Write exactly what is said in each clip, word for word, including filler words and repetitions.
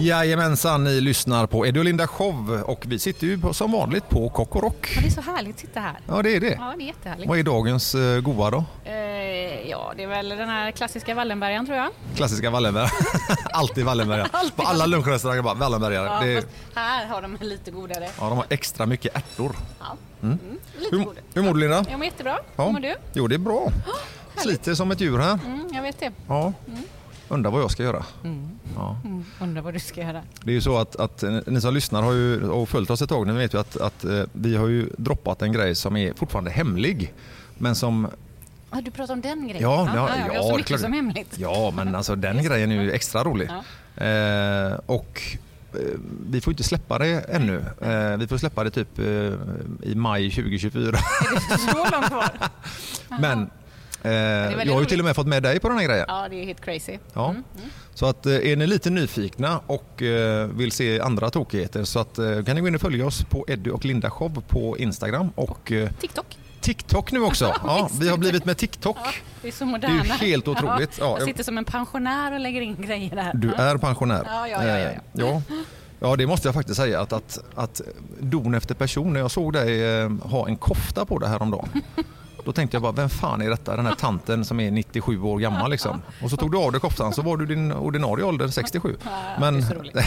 Jajamensan, ni lyssnar på Eddie och Linda Show och vi sitter ju som vanligt på Kock och Rock. Ja, det är så härligt att sitta här. Ja, det är det. Ja, det är jättehärligt. Vad är dagens uh, goa då? Eh, ja, det är väl den här klassiska Wallenbergaren, tror jag. Klassiska Wallenbergare. Alltid Wallenbergare. På alla lunchrestauranger bara Wallenbergare. Ja, det är... här har de lite godare. Ja, de har extra mycket ärtor. Ja. Mm. Mm, lite hur, godare. hur mår du, Linda? Jag mår jättebra. Ja. Hur mår du? Jo, det är bra. Oh, Sliter som ett djur här. Mm, jag vet det. Ja. Mm. Undrar vad jag ska göra. Mm. Ja. Mm. Undrar vad du ska göra. Det är ju så att, att ni som lyssnar har ju, och följt oss ett tag, ni vet ju att, att vi har ju droppat en grej som är fortfarande hemlig. Men som... Ah, du pratar om den grejen? Ja, ja, ja, ja, ja, så ja mycket klart. som hemligt. Ja, men alltså den grejen är ju extra rolig. Ja. Eh, och eh, vi får inte släppa det ännu. Eh, vi får släppa det typ eh, i maj tjugo tjugofyra. Är det så långt kvar? Men eh, jag har ju roligt. till och med fått med dig på den här grejen. Ja, det är helt crazy. Ja. Mm. Mm. Så att är ni lite nyfikna och eh, vill se andra tokigheter så att, eh, kan ni gå in och följa oss på Eddie och Linda Show på Instagram och eh, TikTok. TikTok nu också. Ja, vi har blivit med TikTok. Ja, det är så Det moderna. är ju helt otroligt. Ja, Ja, jag jag- sitter som en pensionär och lägger in grejer där. Du Ja. är pensionär. Ja, ja, ja, ja, ja. Eh, ja. Ja, det måste jag faktiskt säga att, att, att don efter person, när jag såg dig eh, ha en kofta på det här om dagen. Då tänkte jag bara, vem fan är detta? Den här tanten som är nittiosju år gammal liksom. Och så tog du av dig koftan så var du din ordinarie ålder sextiosju. Ja, Men, det är så roligt.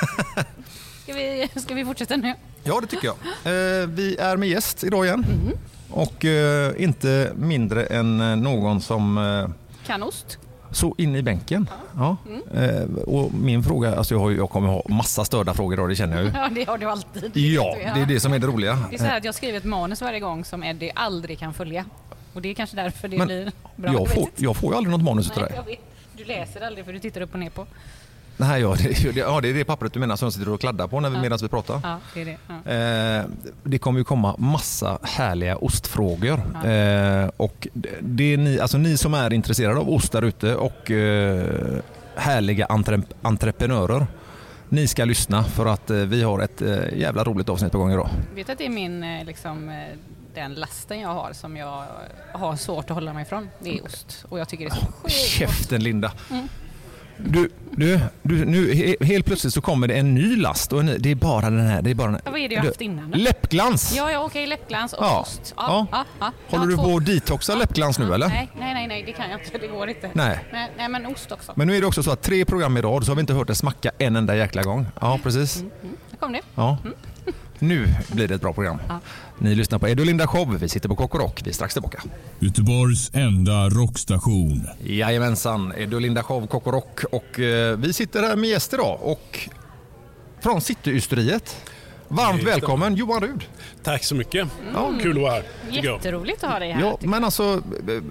Ska vi, ska vi fortsätta nu? ja, det tycker jag. Eh, vi är med gäst idag igen. Mm. Och eh, inte mindre än eh, någon som eh, Kan ost? så in i bänken. Ja. Eh, och min fråga, alltså jag, har, ju- jag kommer ha massa störda frågor idag, det känner jag ju. Ja, det har du alltid. Ja, vet du, det är det som är det roliga. Det är så här att jag skriver ett manus varje gång som Eddie aldrig kan följa. Och det är kanske därför det Men blir bra. jag, får, jag får ju aldrig något manus utav Nej, dig. jag vet. Du läser aldrig för du tittar upp och ner på. Nej, ja, det, ja, det är det pappret du menar som jag sitter och kladdar på när vi, Ja. medan vi pratar. Ja, det är det. Ja. Eh, det kommer ju komma massa härliga ostfrågor. Ja. Eh, och det, det är ni, alltså ni som är intresserade av ost där ute och eh, härliga entre, entreprenörer. Ni ska lyssna för att eh, vi har ett eh, jävla roligt avsnitt på gång idag. Vet du att det är min, eh, liksom, eh, den lasten jag har som jag har svårt att hålla mig ifrån? Det är ost. Och jag tycker det är så sjukt. Käften, Linda. Mm. Du, du, du, nu he- helt plötsligt så kommer det en ny last och en, ny- det är bara den här. Det är bara den, Ja, vad är det jag du, haft innan? då? läppglans. Ja, ja, okej, läppglans och Ja. ost. Ja. Ja, ja, ja. Håller Ja, du två- på att detoxa läppglans nu Ja, eller? Nej, nej, nej, nej, det kan jag inte. Det går inte. Nej. Nej, nej men ost också. Men nu är det också så att tre program i rad så har vi inte hört det smacka en enda jäkla gång. Ja, precis. Mm, nu kom det. Ja. Nu blir det ett bra program. Ja. Ni lyssnar på Eddie och Linda Show. Vi sitter på Kock och Rock. Vi är strax tillbaka. Göteborgs enda rockstation. Jajamensan, Eddie och Linda Show, Kock och Rock. Och eh, vi sitter här med gäst idag. Och från Cityysteriet. Varmt Just det. välkommen Johan Rud. Tack så mycket. Ja, kul att vara här, tycker jag. Jätteroligt att ha dig här. Ja, tycker men alltså eh,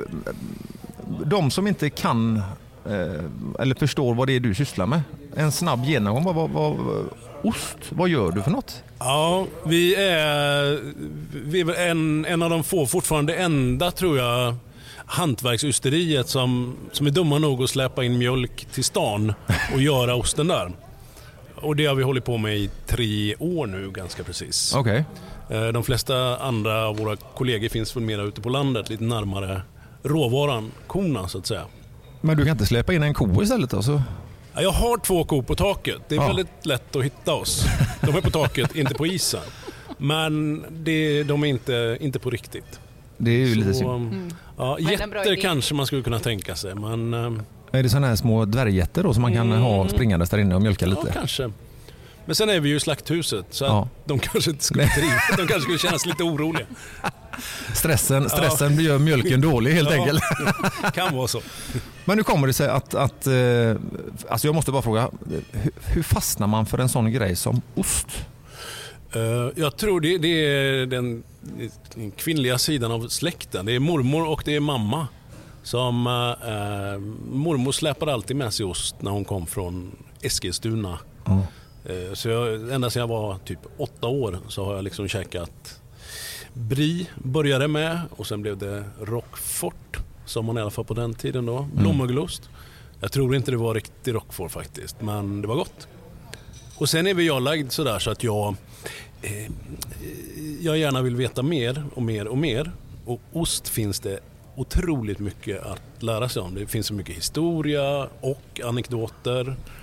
de som inte kan eh, eller förstår vad det är du sysslar med. En snabb genomgång. Vad, vad, vad, ost, vad gör du för något? Ja, vi är, vi är väl en, en av de få, fortfarande enda tror jag, hantverksysteriet som, som är dumma nog att släppa in mjölk till stan och göra osten där. Och det har vi hållit på med i tre år nu ganska precis. Okej. Eh, De flesta andra av våra kollegor finns väl mer ute på landet, lite närmare råvaran, korna så att säga. Men du kan inte släppa in en ko istället alltså? Ja, jag har två kor på taket. Det är Ja. väldigt lätt att hitta oss. De är på taket, inte på isen. Men det, de är inte, inte på riktigt. Det är ju lite Så, synd. ja, Men en bra jätter idé. kanske man skulle kunna tänka sig. Men ehm, Är det sådana här små dvärgjätter då som man kan Mm. ha springandes där inne och mjölka ja, lite? kanske. Men sen är vi ju i slakthuset så Ja. att de kanske inte skulle trivas. De kanske skulle känna sig lite oroliga. Stressen, stressen gör mjölken dålig helt Ja, enkelt. kan vara så. Men hur kommer det sig att, att eh, alltså jag måste bara fråga, hur, hur fastnar man för en sån grej som ost? Eh, jag tror det, det är den, den kvinnliga sidan av släkten. Det är mormor och det är mamma. Som eh, mormor släpade alltid med sig ost när hon kom från Eskilstuna. Mm. Eh, så jag, ända sedan jag var typ åtta år så har jag liksom käkat brie, började med, och sen blev det Roquefort som man i alla fall på den tiden då, blåmögelost. Jag tror inte det var riktigt Roquefort faktiskt, men det var gott. Och sen är vi jag lagd sådär så att jag eh, jag gärna vill veta mer och mer och mer, och ost finns det otroligt mycket att lära sig om. Det finns så mycket historia och anekdoter.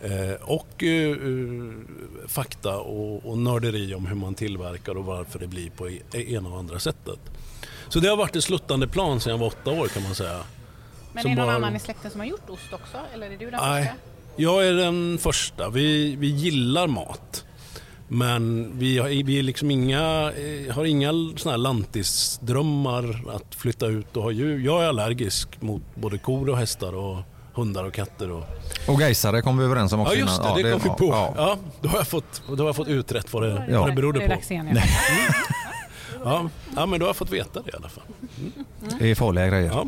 Eh, och eh, fakta och, och nörderi om hur man tillverkar och varför det blir på ena och andra sättet. Så det har varit ett sluttande plan sedan jag var åtta år kan man säga. Men som är det någon bara... annan i släkten som har gjort ost också? Eller är du den Nej, första? jag är den första. Vi, vi gillar mat. Men vi har, vi är liksom inga, har inga såna här lantisdrömmar att flytta ut och ha djur. Jag är allergisk mot både kor och hästar och hundar och katter. Och, och gaisare kom vi överens om också. ja just det, innan. det, ja, det kom vi på. Ja. Ja, då, har jag fått, då har jag fått utrett vad det, Ja. vad det berodde Det är på. dags igen, ja. Ja, ja, men då har jag fått veta det i alla fall. Det är farliga grejer. Ja.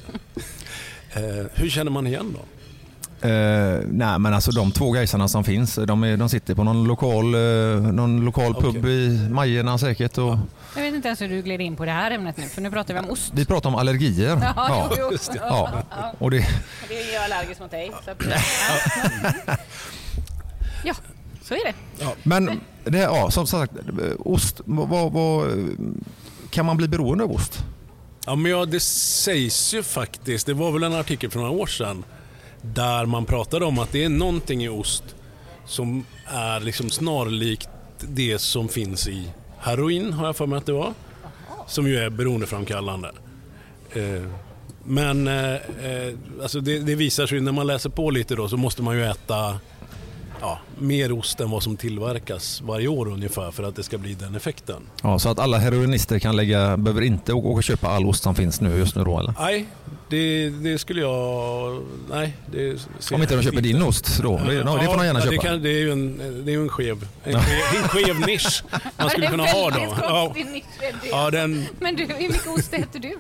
eh, hur känner man igen då? Uh, nej men alltså de två gaisarna som finns, de, är, de sitter på någon lokal, uh, någon lokal pub Okay. i Majerna säkert. Och Jag vet inte ens hur du gled in på det här ämnet nu, för nu pratar vi om ost. vi pratar om allergier. Ja, jo, jo. just det. Ja. Och det, Det är jag allergisk mot dig. Så att, ja. ja, så är det. men det här, ja, som sagt, ost, vad, vad, kan man bli beroende av ost? Ja, men ja, det sägs ju faktiskt, det var väl en artikel för några år sedan där man pratade om att det är någonting i ost som är liksom snarlikt det som finns i heroin, har jag för mig att det var, som ju är beroendeframkallande. Eh, men eh, alltså det, det visar sig när man läser på lite då, så måste man ju äta ja, mer ost än vad som tillverkas varje år ungefär för att det ska bli den effekten. Ja, så att alla heroinister kan lägga, behöver inte åka och köpa all ost som finns nu just nu då, eller? Nej, det, det skulle jag... Nej, det ser Om inte de köper din ost då, det, ja, det får de gärna ja, köpa. Det, kan, det är ju en, det är ju en skev, en skev, en skev nisch man skulle kunna ha då. Ja, ja, den, Men du, hur mycket ost äter du?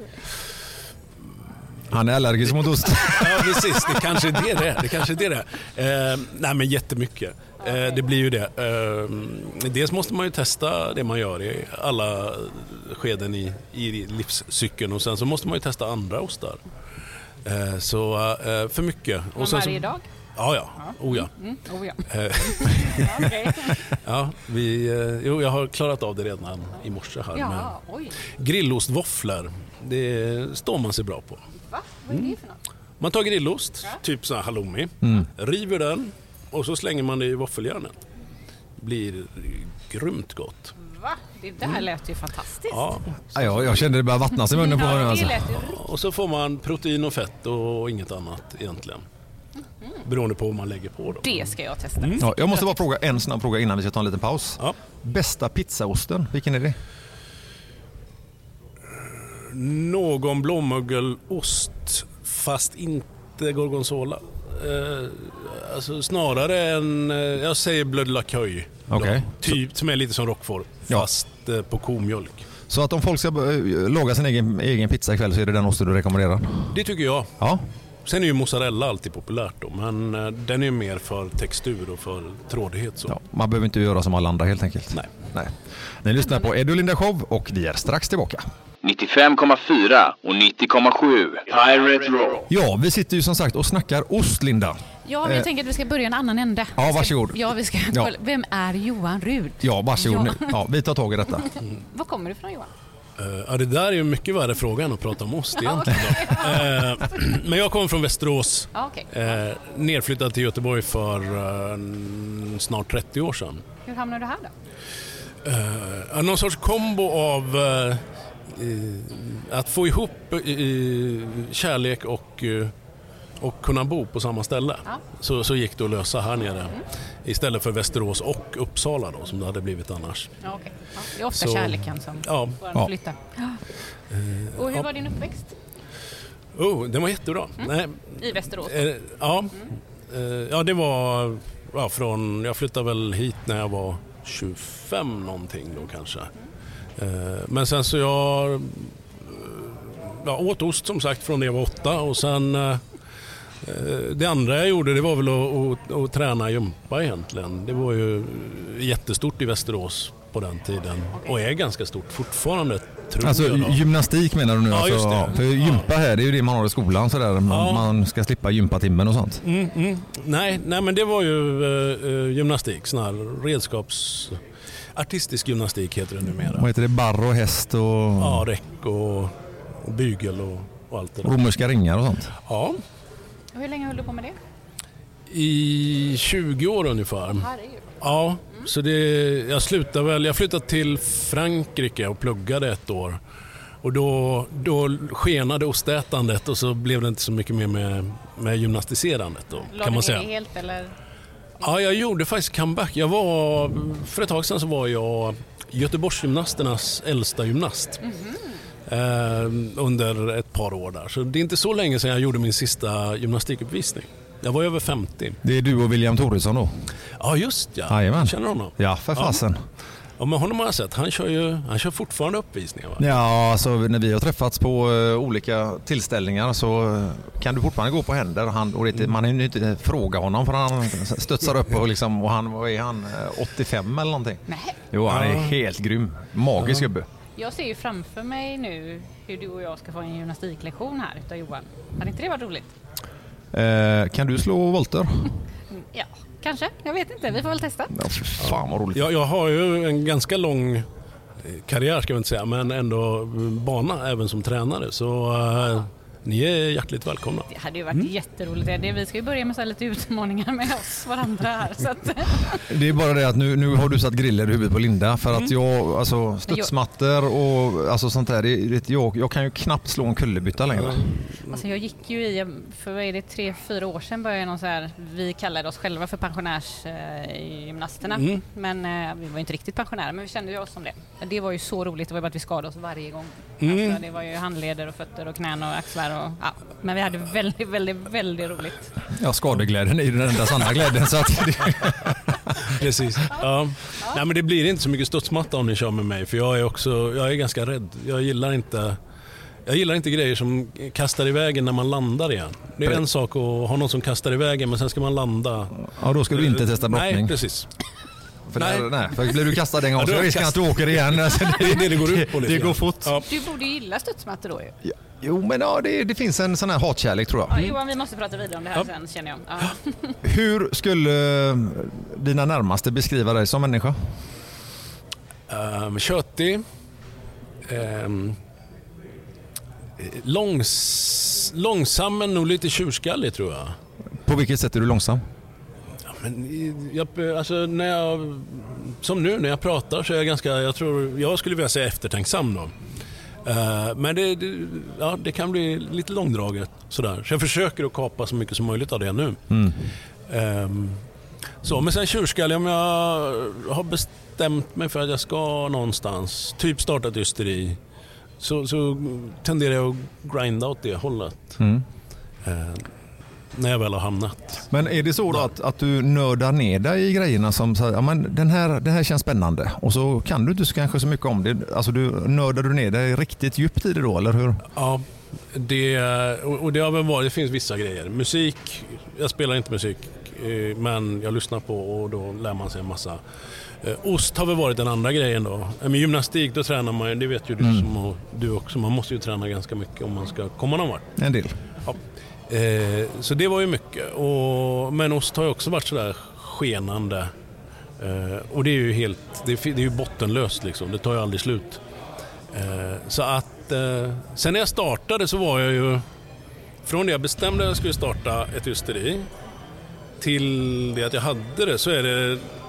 Han är allergisk mot ost. ja, precis. Det kanske är det det är. Det kanske är det det är. Eh, nej, men jättemycket. Eh, det blir ju det. Eh, dels måste man ju testa det man gör i alla skeden i, i livscykeln och sen så måste man ju testa andra ostar. Eh, så eh, för mycket. Och sen varje så, dag? Ja, ja. Oh, ja. Mm, oh, ja. Eh, Ja, okay. ja, vi, eh, jo, jag har klarat av det redan i morse här. Ja, Men oj. grillostvåfflor, det står man sig bra på. Va? Vad är det för något? Man tar grillost, Ja. typ så här halloumi, Mm. river den och så slänger man det i våffeljärnet. Blir grymt gott. Va? Det där lät ju fantastiskt. Ja. Ja, jag, jag kände det började vattnas i munnen på mig. Ja, det Alltså. lät ju... Och så får man protein och fett och inget annat egentligen. Beroende på vad man lägger på då. Det ska jag testa. Ja, jag måste bara fråga en snabb fråga innan vi ska ta en liten paus. Ja. Bästa pizzaosten, vilken är det? Någon blåmögelost fast inte gorgonzola. Eh, alltså snarare en, eh, jag säger Bleu de la Cueille. Okej. Typ som är lite som Roquefort, Ja. fast eh, på komjölk. Så att om folk ska eh, laga sin egen, egen pizza ikväll så är det den osten du rekommenderar? Det tycker jag. Ja. Sen är ju mozzarella alltid populärt då, men eh, den är mer för textur och för trådighet. Så. Ja, man behöver inte göra som alla andra helt enkelt. Nej. Nej. Ni lyssnar på Edu Linda Show och vi är strax tillbaka. nittiofem komma fyra och nittio komma sju Pirate Rock. Ja, vi sitter ju som sagt och snackar ost, Linda. Ja, men jag Eh. tänker att vi ska börja en annan ände. Ja, Vi ska- varsågod. Ja, vi ska Ja. kolla. Vem är Johan Rud? Ja, varsågod Ja. nu. Ja, vi tar tag i detta. Var kommer du från, Johan? Eh, ja, det där är ju en mycket värre fråga än att prata om ost egentligen. Då. Eh, men jag kommer från Västerås, Ja, okej. eh, nerflyttad till Göteborg för eh, snart trettio år sedan. Hur hamnade du här då? Uh, någon sorts kombo av uh, uh, att få ihop uh, kärlek och, uh, och kunna bo på samma ställe. Ja. Så, så gick det att lösa här nere. Mm. Istället för Västerås och Uppsala då, som det hade blivit annars. Ja, okej. Ja, det är ofta Så- kärleken som Ja. får en Ja. att flytta. Och hur ja. var din uppväxt? Oh, den var jättebra. Nej, I Västerås? eh, ja. Eh, ja, det var ja, från, jag flyttade väl hit när jag var tjugofem någonting då kanske. Eh, men sen så jag eh, ja, åt ost som sagt från det jag var åtta och sen eh, det andra jag gjorde det var väl att, att, att träna gympa egentligen. Det var ju jättestort i Västerås på den tiden och är ganska stort fortfarande tror Alltså jag. Då. gymnastik menar du nu? Ja, alltså, just det. ja, för gympa här, det är ju det man har i skolan sådär. Man, Ja. man ska slippa gympatimmen och sånt. Mm, mm. Nej, nej, men det var ju uh, gymnastik, sån här redskaps... Artistisk gymnastik heter det numera. Vad heter det? Barr och häst och Ja, räck och, och bygel och, och allt det där. romerska ringar och sånt. Ja, Och hur länge höll du på med det? I tjugo år ungefär. Ja, mm. så det, jag slutade väl, jag flyttade till Frankrike och pluggade ett år. Och då, då skenade ostätandet och så blev det inte så mycket mer med, med gymnastiserandet då, kan man säga. Lade du ner helt eller? Ja, jag gjorde faktiskt comeback. Jag var, för ett tag sedan så var jag Göteborgsgymnasternas äldsta gymnast. Mm-hmm. eh, under ett par år där. Så det är inte så länge sedan jag gjorde min sista gymnastikuppvisning. Jag var över femtio. Det är du och William Thoresson då? Ja, just ja. Jajamän. Känner honom? Ja, för fasen. Ja. Ja, men honom har jag sett. Han kör ju han kör fortfarande uppvisningar, va? Ja, alltså när vi har träffats på uh, olika tillställningar så uh, kan du fortfarande gå på händer. Han, och det, man är ju inte fråga honom för han studsar upp och, liksom, och han, vad är han, åttiofem eller någonting? Nej. Jo, han är ja. helt grym. Magisk ja. gubbe. Jag ser ju framför mig nu hur du och jag ska få en gymnastiklektion här utav Johan. Hade inte det varit roligt? Uh, kan du slå volter? Ja, kanske. Jag vet inte. Vi får väl testa. Ja, för fan vad roligt. Jag, jag har ju en ganska lång karriär, ska jag inte säga, men ändå bana även som tränare. Så uh, ni är hjärtligt välkomna. Det hade ju varit mm. jätteroligt. Det, vi ska ju börja med så här lite utmaningar med oss varandra här. Så att... Det är bara det att nu, nu har du satt griller i huvudet på Linda. För att jag, alltså studsmattor och alltså sånt där, det, det, jag, jag kan ju knappt slå en kullerbytta längre. Alltså jag gick ju i, för vad är det, tre, fyra år sedan började någon så här, vi kallade oss själva för pensionärsgymnasterna. Eh, mm. Men eh, vi var inte riktigt pensionärer, men vi kände ju oss som det. Det var ju så roligt, det var bara att vi skadade oss varje gång. Mm. Alltså, det var ju handleder och fötter och knän och axlar. Och, ja. Men vi hade väldigt, väldigt, väldigt roligt. Ja, skadeglädjen är ju den enda sanna glädjen. Så att det... Precis. Ja. Ja. Nej, men det blir inte så mycket studsmatta om ni kör med mig. För jag är också, jag är ganska rädd. Jag gillar inte... Jag gillar inte grejer som kastar iväg när man landar igen. Det är en sak att ha någon som kastar iväg men sen ska man landa. Ja, då ska du inte testa brottning. Nej, precis. För, nej. Där, nej, för blir du kastad en gång så är risken att du åker igen. Alltså, det, det, det går upp på lite. Det går fort. Ja. Du borde gilla studsmattor då ju. Ja. Jo, men ja, det, det finns en sån här hatkärlek tror jag. Ja, Johan, vi måste prata vidare om det här ja. sen, känner jag. Ja. Hur skulle dina närmaste beskriva dig som människa? Um, köttig. Um, långs, långsam men nog lite tjurskallig tror jag. På vilket sätt är du långsam? Ja, men jag, alltså, när jag, som nu när jag pratar så är jag ganska, jag tror, jag skulle vilja säga eftertänksam då. Uh, men det, det, ja, det kan bli lite långdraget sådär. Så jag försöker att kapa så mycket som möjligt av det nu. Mm. Um, så, men sen tjurskallig, om jag har bestämt mig för att jag ska någonstans, typ starta ett ysteri, så, så tenderar jag att grinda åt det hållet. Mm. Uh, när jag väl har hamnat. Men är det så då att, att du nördar ner dig i grejerna som så, ja, men den här, det här känns spännande och så kan du inte så kanske så mycket om det. Alltså du nördar du ner dig riktigt djupt i det då, eller hur? Ja, det, och det har väl varit, det finns vissa grejer. Musik, jag spelar inte musik men jag lyssnar på och då lär man sig en massa. Ost har väl varit den andra grejen då. Med gymnastik då tränar man, det vet ju du, mm. som, och du också, man måste ju träna ganska mycket om man ska komma någon vart. En del. Ja. Eh, så det var ju mycket. Och, men ost har ju också varit sådär skenande. Eh, och det är ju helt, det är, det är ju bottenlöst liksom. Det tar ju aldrig slut. Eh, så att eh, sen när jag startade så var jag ju, från det jag bestämde att jag skulle starta ett ysteri till det att jag hade det, så är det,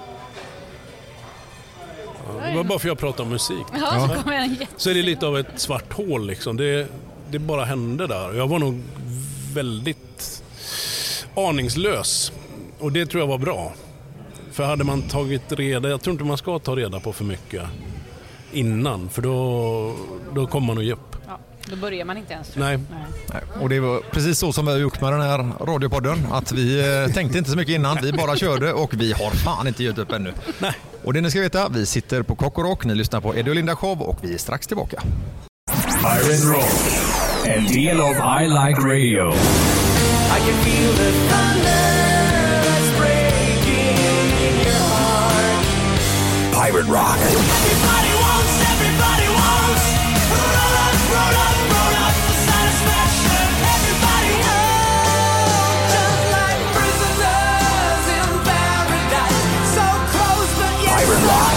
ja, det var bara för att jag pratade om musik. Ja, så, så är det lite av ett svart hål liksom. Det, det bara hände där. Jag var nog väldigt aningslös. Och det tror jag var bra. För hade man tagit reda, jag tror inte man ska ta reda på för mycket innan. För då, då kommer man att ge upp. Ja, då börjar man inte ens. Nej. Nej. Och det var precis så som vi har gjort med den här radiopodden. Att vi eh, tänkte inte så mycket innan. Vi bara körde och vi har fan inte gett upp ännu. Nej. Och det ni ska veta, vi sitter på Kock och Rock. Ni lyssnar på Eddie och Linda Show och vi är strax tillbaka. Pirate Rock, en del av I Like Radio. I can feel the thunder that's breaking in your heart. Pirate Rock. Everybody wants, everybody wants. Roll up, roll up, roll up for satisfaction. Everybody wants, just like prisoners in paradise. So close, but yet Pirate Rock.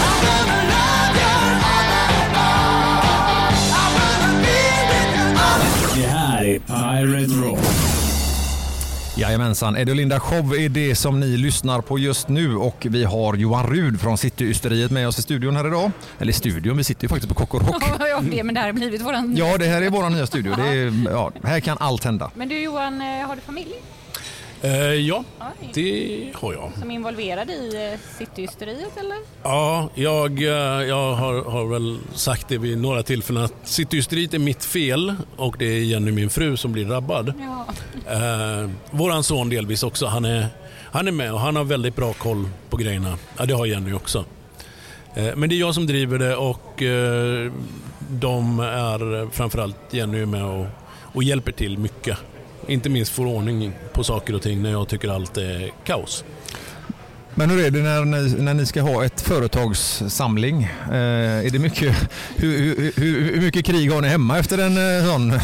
Det här är Pirate Rock. Jajamensan, Eddie och Linda Show är det som ni lyssnar på just nu och vi har Johan Rud från Cityysteriet med oss i studion här idag. Eller studion, vi sitter ju faktiskt på Kock och Rock. Ja, det, men det här har blivit våran... Ja, det här är vår nya studio. Det är, ja, här kan allt hända. Men du Johan, har du familj? Eh, ja, Oj. det har jag. Som är involverad i eh, Cityysteriet eller? Ja, jag, eh, jag har, har väl sagt det vid några tillfällen att Cityysteriet är mitt fel och det är Jenny, min fru, som blir drabbad. Ja. Eh, våran son delvis också, han är, han är med och han har väldigt bra koll på grejerna. Ja, det har Jenny också. Eh, men det är jag som driver det och eh, de är framförallt Jenny med och, och hjälper till mycket. Inte minst får ordning på saker och ting när jag tycker allt är kaos. Men hur är det när ni, när ni ska ha ett företagssamling? Eh, är det mycket, hur, hur, hur, hur mycket krig har ni hemma efter en eh, sån?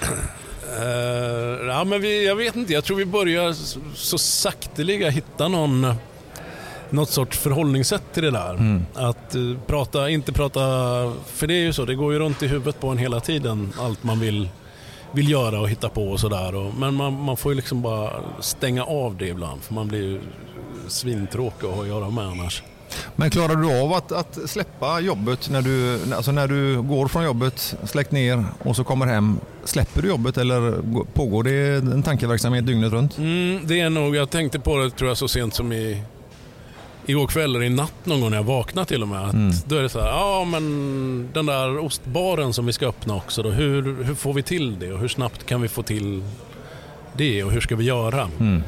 Uh, ja, men vi, jag vet inte, jag tror vi börjar så, så sakteliga hitta någon, något sorts förhållningssätt till det där. Mm. Att uh, prata, inte prata, för det är ju så, det går ju runt i huvudet på en hela tiden, allt man vill, vill göra och hitta på och sådär. Men man, man får ju liksom bara stänga av det ibland, för man blir ju svintråkig att ha att göra med annars. Men klarar du av att, att släppa jobbet när du, alltså när du går från jobbet, släckt ner och så kommer hem? Släpper du jobbet eller pågår det en tankeverksamhet dygnet runt? Mm, det är nog, jag tänkte på det tror jag så sent som i igår kväll eller i natt någon gång när jag vaknade till och med. Att mm. Då är det så här, ja men den där ostbaren som vi ska öppna också då, hur, hur får vi till det och hur snabbt kan vi få till det och hur ska vi göra? Mm.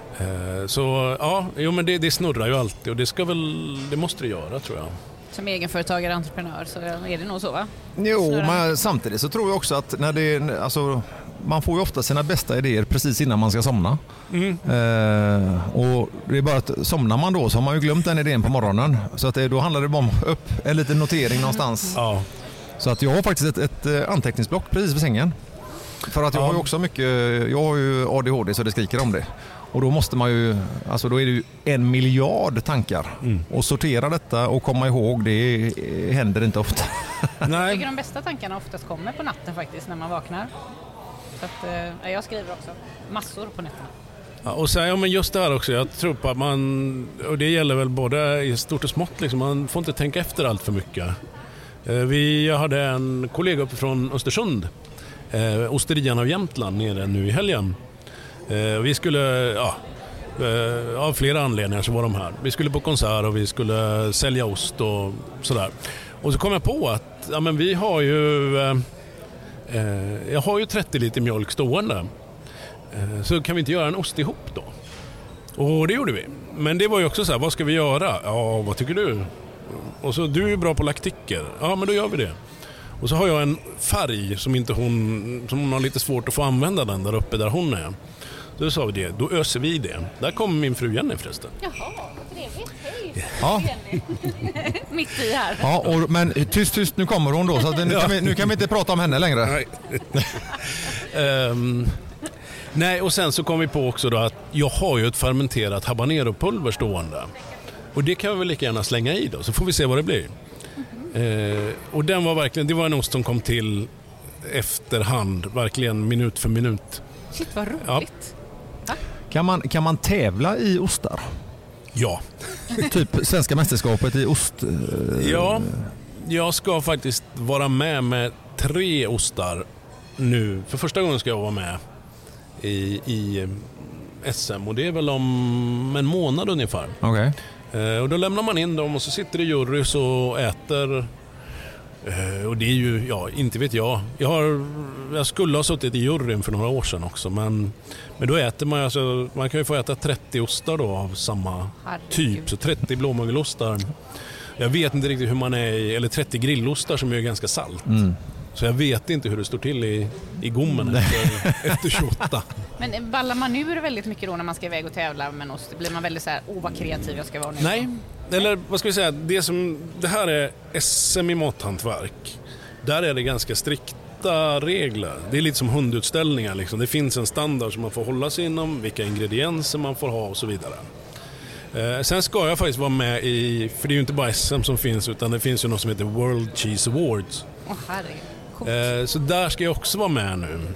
Så ja, jo, men det, det snurrar ju alltid och det ska väl, det måste det göra tror jag. Som egenföretagare, entreprenör så är det nog så va? Jo, men samtidigt så tror jag också att när det, alltså, man får ju ofta sina bästa idéer precis innan man ska somna. Mm. Eh, och det är bara att somnar man då så har man ju glömt den idén på morgonen. Så att det, då handlar det bara om upp en liten notering någonstans. Ja. Så att jag har faktiskt ett, ett anteckningsblock precis vid sängen. För att jag ja. har ju också mycket, jag har ju A D H D så det skriker om det. Och då måste man ju, alltså då är det ju en miljard tankar. Mm. Och sortera detta och komma ihåg, det händer inte ofta. Nej. Jag tycker de bästa tankarna oftast kommer på natten faktiskt när man vaknar. Så att, eh, jag skriver också massor på nätterna. Ja, och så, ja, men just det här också, jag tror på att man, och det gäller väl både i stort och smått, liksom, man får inte tänka efter allt för mycket. Eh, vi, jag hade en kollega uppe från Östersund, eh, Osterian av Jämtland, nere nu i helgen. Eh, vi skulle, ja, eh, av flera anledningar så var de här. Vi skulle på konsert och vi skulle sälja ost och sådär. Och så kom jag på att ja, men vi har ju, eh, eh, jag har ju trettio liter mjölk stående. Eh, så kan vi inte göra en ost ihop då? Och det gjorde vi. Men det var ju också så här, vad ska vi göra? Ja, vad tycker du? Och så, du är ju bra på laktiker. Ja, men då gör vi det. Och så har jag en färg som inte hon, som hon har lite svårt att få använda den där uppe där hon är. Då sa vi det, då öser vi det. Där kommer min fru Jenny förresten. Jaha, vad trevligt. Hej. Ja. Mitt i här. Ja, och, men tyst, tyst, nu kommer hon då. Så att nu, kan vi, nu kan vi inte prata om henne längre. Nej. um, nej, och sen så kom vi på också då att jag har ju ett fermenterat habanero-pulver stående. Och det kan vi väl lika gärna slänga i då, så får vi se vad det blir. Uh, och den var verkligen, det var en ost som kom till efterhand, verkligen minut för minut. Shit, vad roligt. Ja. Kan man, kan man tävla i ostar? Ja. Typ svenska mästerskapet i ost? Ja, jag ska faktiskt vara med med tre ostar nu. För första gången ska jag vara med i, i S M och det är väl om en månad ungefär. Okay. Och då lämnar man in dem och så sitter det jurys och äter. Och det är ju, ja, inte vet jag. Jag, har, jag skulle ha suttit i juryn för några år sedan också. Men, men då äter man, alltså, man kan ju få äta trettio ostar då av samma Herregud. typ. Så trettio blåmögelostar. Jag vet inte riktigt hur man är i, eller trettio grillostar som är ganska salt. Mm. Så jag vet inte hur det står till i, i gommen efter, efter tjugoåtta. Men ballar man ur väldigt mycket då när man ska iväg och tävla med ost? Blir man väldigt så här, åh vad kreativ jag ska vara nu? Nej, eller vad ska vi säga, det, som, det här är S M i mathantverk. Där är det ganska strikta regler. Det är lite som hundutställningar. Liksom. Det finns en standard som man får hålla sig inom, vilka ingredienser man får ha och så vidare. Eh, sen ska jag faktiskt vara med i, för det är ju inte bara S M som finns utan det finns ju något som heter World Cheese Awards. Åh, herregud. Eh, så där ska jag också vara med nu.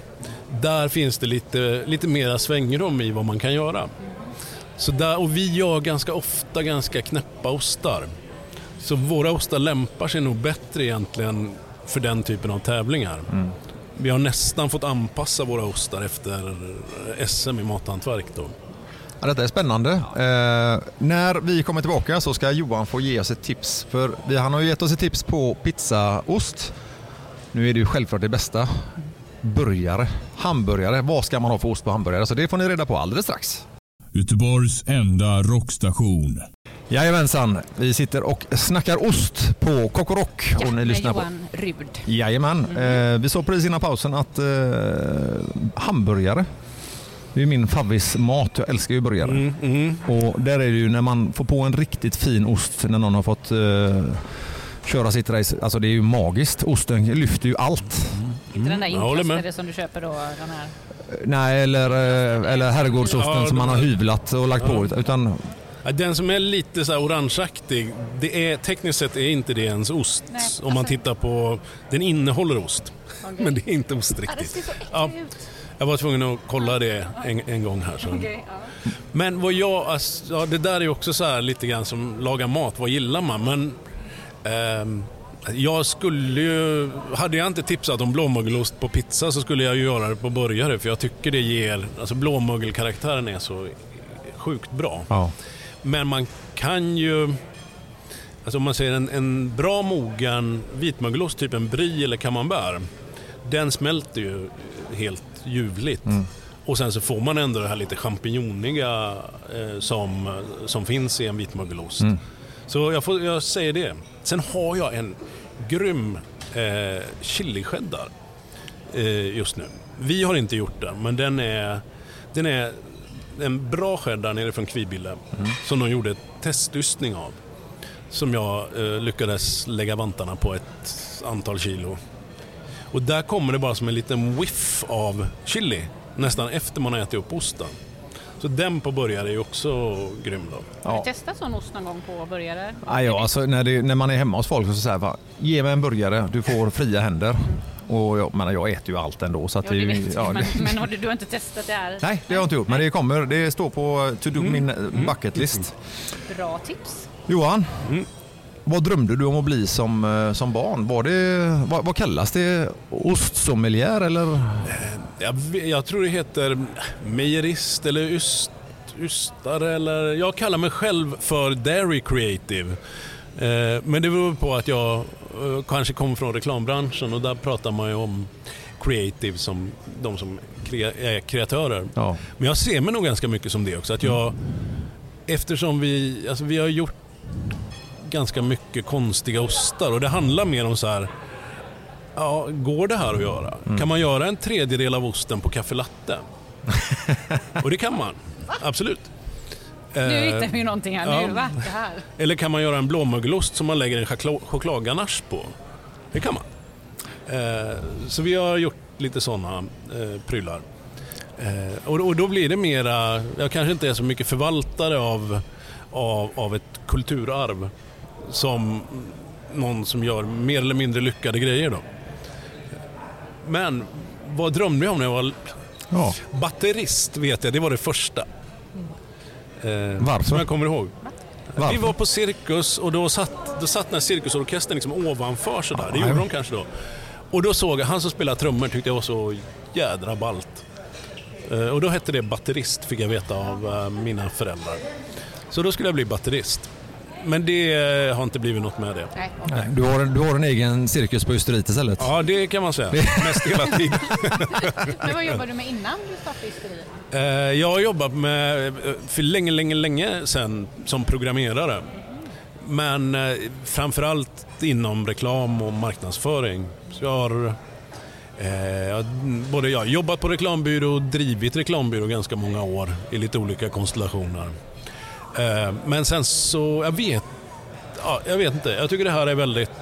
där finns det lite, lite mera svängrum i vad man kan göra. Så där, och vi gör ganska ofta ganska knäppa ostar. Så våra ostar lämpar sig nog bättre egentligen för den typen av tävlingar. Mm. Vi har nästan fått anpassa våra ostar efter S M i mathantverk då. Ja, detta är spännande. Eh, när vi kommer tillbaka så ska Johan få ge oss ett tips. För vi, han har ju gett oss ett tips på pizzaost. Nu är det ju självklart det bästa. Burgare, hamburgare. Vad ska man ha för ost på hamburgare? Så det får ni reda på alldeles strax. Göteborgs enda rockstation. Jajamensan, vi sitter och snackar ost på Kokorock. Ja, och ni med lyssnar Johan på... Rud. Jajamän, mm. eh, vi sa precis innan pausen att eh, hamburgare, det är min favvismat, jag älskar ju burgare. Mm, mm. Och där är det ju när man får på en riktigt fin ost, när någon har fått eh, köra sitt race, alltså det är ju magiskt, osten lyfter ju allt. Mm. Inte den där Jag håller med. inkastade som du köper då, den här... Nej, eller, eh, eller herrgårdsosten Ja, som man har är- hyvlat och lagt Ja. på, utan Ja, den som är lite så här orangeaktig, det är, tekniskt sett är inte det ens ost. Nej, Om man alltså- tittar på, den innehåller ost. Okej. Men det är inte ost Ja, det riktigt. ser så äckligt Ja. ut. Jag var tvungen att kolla det en, en gång här. Så. Okej, ja. Men vad jag, alltså, ja, det där är också så här lite grann som laga mat, vad gillar man? Men ehm, jag skulle ju, hade jag inte tipsat om blåmögelost på pizza så skulle jag ju göra det på burgare, för jag tycker det ger, alltså blåmögelkaraktären är så sjukt bra. ja. Men man kan ju, alltså om man säger en, en bra mogen vitmögelost, typ en brie eller camembert, den smälter ju helt ljuvligt. Mm. Och sen så får man ändå det här lite champignoniga eh, som, som finns i en vitmögelost. Mm. Så jag, får, jag säger det. Sen har jag en grym eh, chili cheddar eh, just nu. Vi har inte gjort den, men den är, den är en bra cheddar nere från Kvibille mm. som de gjorde testlyssning av. Som jag eh, lyckades lägga vantarna på ett antal kilo. Och där kommer det bara som en liten whiff av chili nästan efter man har ätit upp osten. Så den på burgare är ju också grym då. Har Ja. du testat sån ost någon gång på burgare? Ja, ja, alltså när, det, när man är hemma hos folk så säger man, ge mig en burgare, du får fria händer. Och jag, men jag äter ju allt ändå. Så att Ja, det det, vet ja, jag, men, det, men har du, du har inte testat det här? nej, det har jag inte gjort, men det kommer. Det står på to do min bucket list. Bra tips. Johan, Mm. vad drömde du om att bli som, eh, som barn? Var det, vad, vad kallas det? Ostsommelier eller? Jag, vet- jag tror det heter mejerist eller ost, ostare eller... Jag kallar mig själv för dairy creative. Eh, men det beror på att jag eh, kanske kommer från reklambranschen och där pratar man ju om creative som de som kre- är kreatörer. Ja. Men jag ser mig nog ganska mycket som det också. Att jag, eftersom vi, alltså vi har gjort ganska mycket konstiga ostar och det handlar mer om så här, ja, går det här att göra? Mm. Kan man göra en tredjedel av osten på kaffe latte? Och det kan man, absolut. Nu Eh, hittar vi ju någonting här. ja. Nu, va? Det här. Eller kan man göra en blåmögelost som man lägger en chokla- chokladganache på? Det kan man. Eh, så vi har gjort lite sådana eh, prylar. Eh, och, och då blir det mera, jag kanske inte är så mycket förvaltare av, av, av ett kulturarv som någon som gör mer eller mindre lyckade grejer då. Men vad drömde jag om när jag var Ja. batterist, vet jag, det var det första. Eh, Varför? Som jag kommer ihåg. Varför? Vi var på cirkus och då satt, då satt den här cirkusorkestern liksom ovanför sådär. Det Ja, gjorde ja. de kanske då. Och då såg jag, han som spelade trummor tyckte jag var så jädra ballt. Eh, och då hette det batterist, fick jag veta av eh, mina föräldrar. Så då skulle jag bli batterist. Men det eh, har inte blivit något med det. Nej. Nej, Du har, en, du har en egen cirkus på Ysteri istället. Ja, det kan man säga. Mest hela tiden. Men vad jobbade du med innan du startade ysteri? Eh, jag har jobbat med, eh, för länge, länge, länge sedan som programmerare. Men eh, framförallt inom reklam och marknadsföring. Så jag har eh, jag, både jag har jobbat på reklambyrå och drivit reklambyrå ganska många år i lite olika konstellationer. Eh, men sen så, jag vet, ja, jag vet inte. Jag tycker det här är väldigt,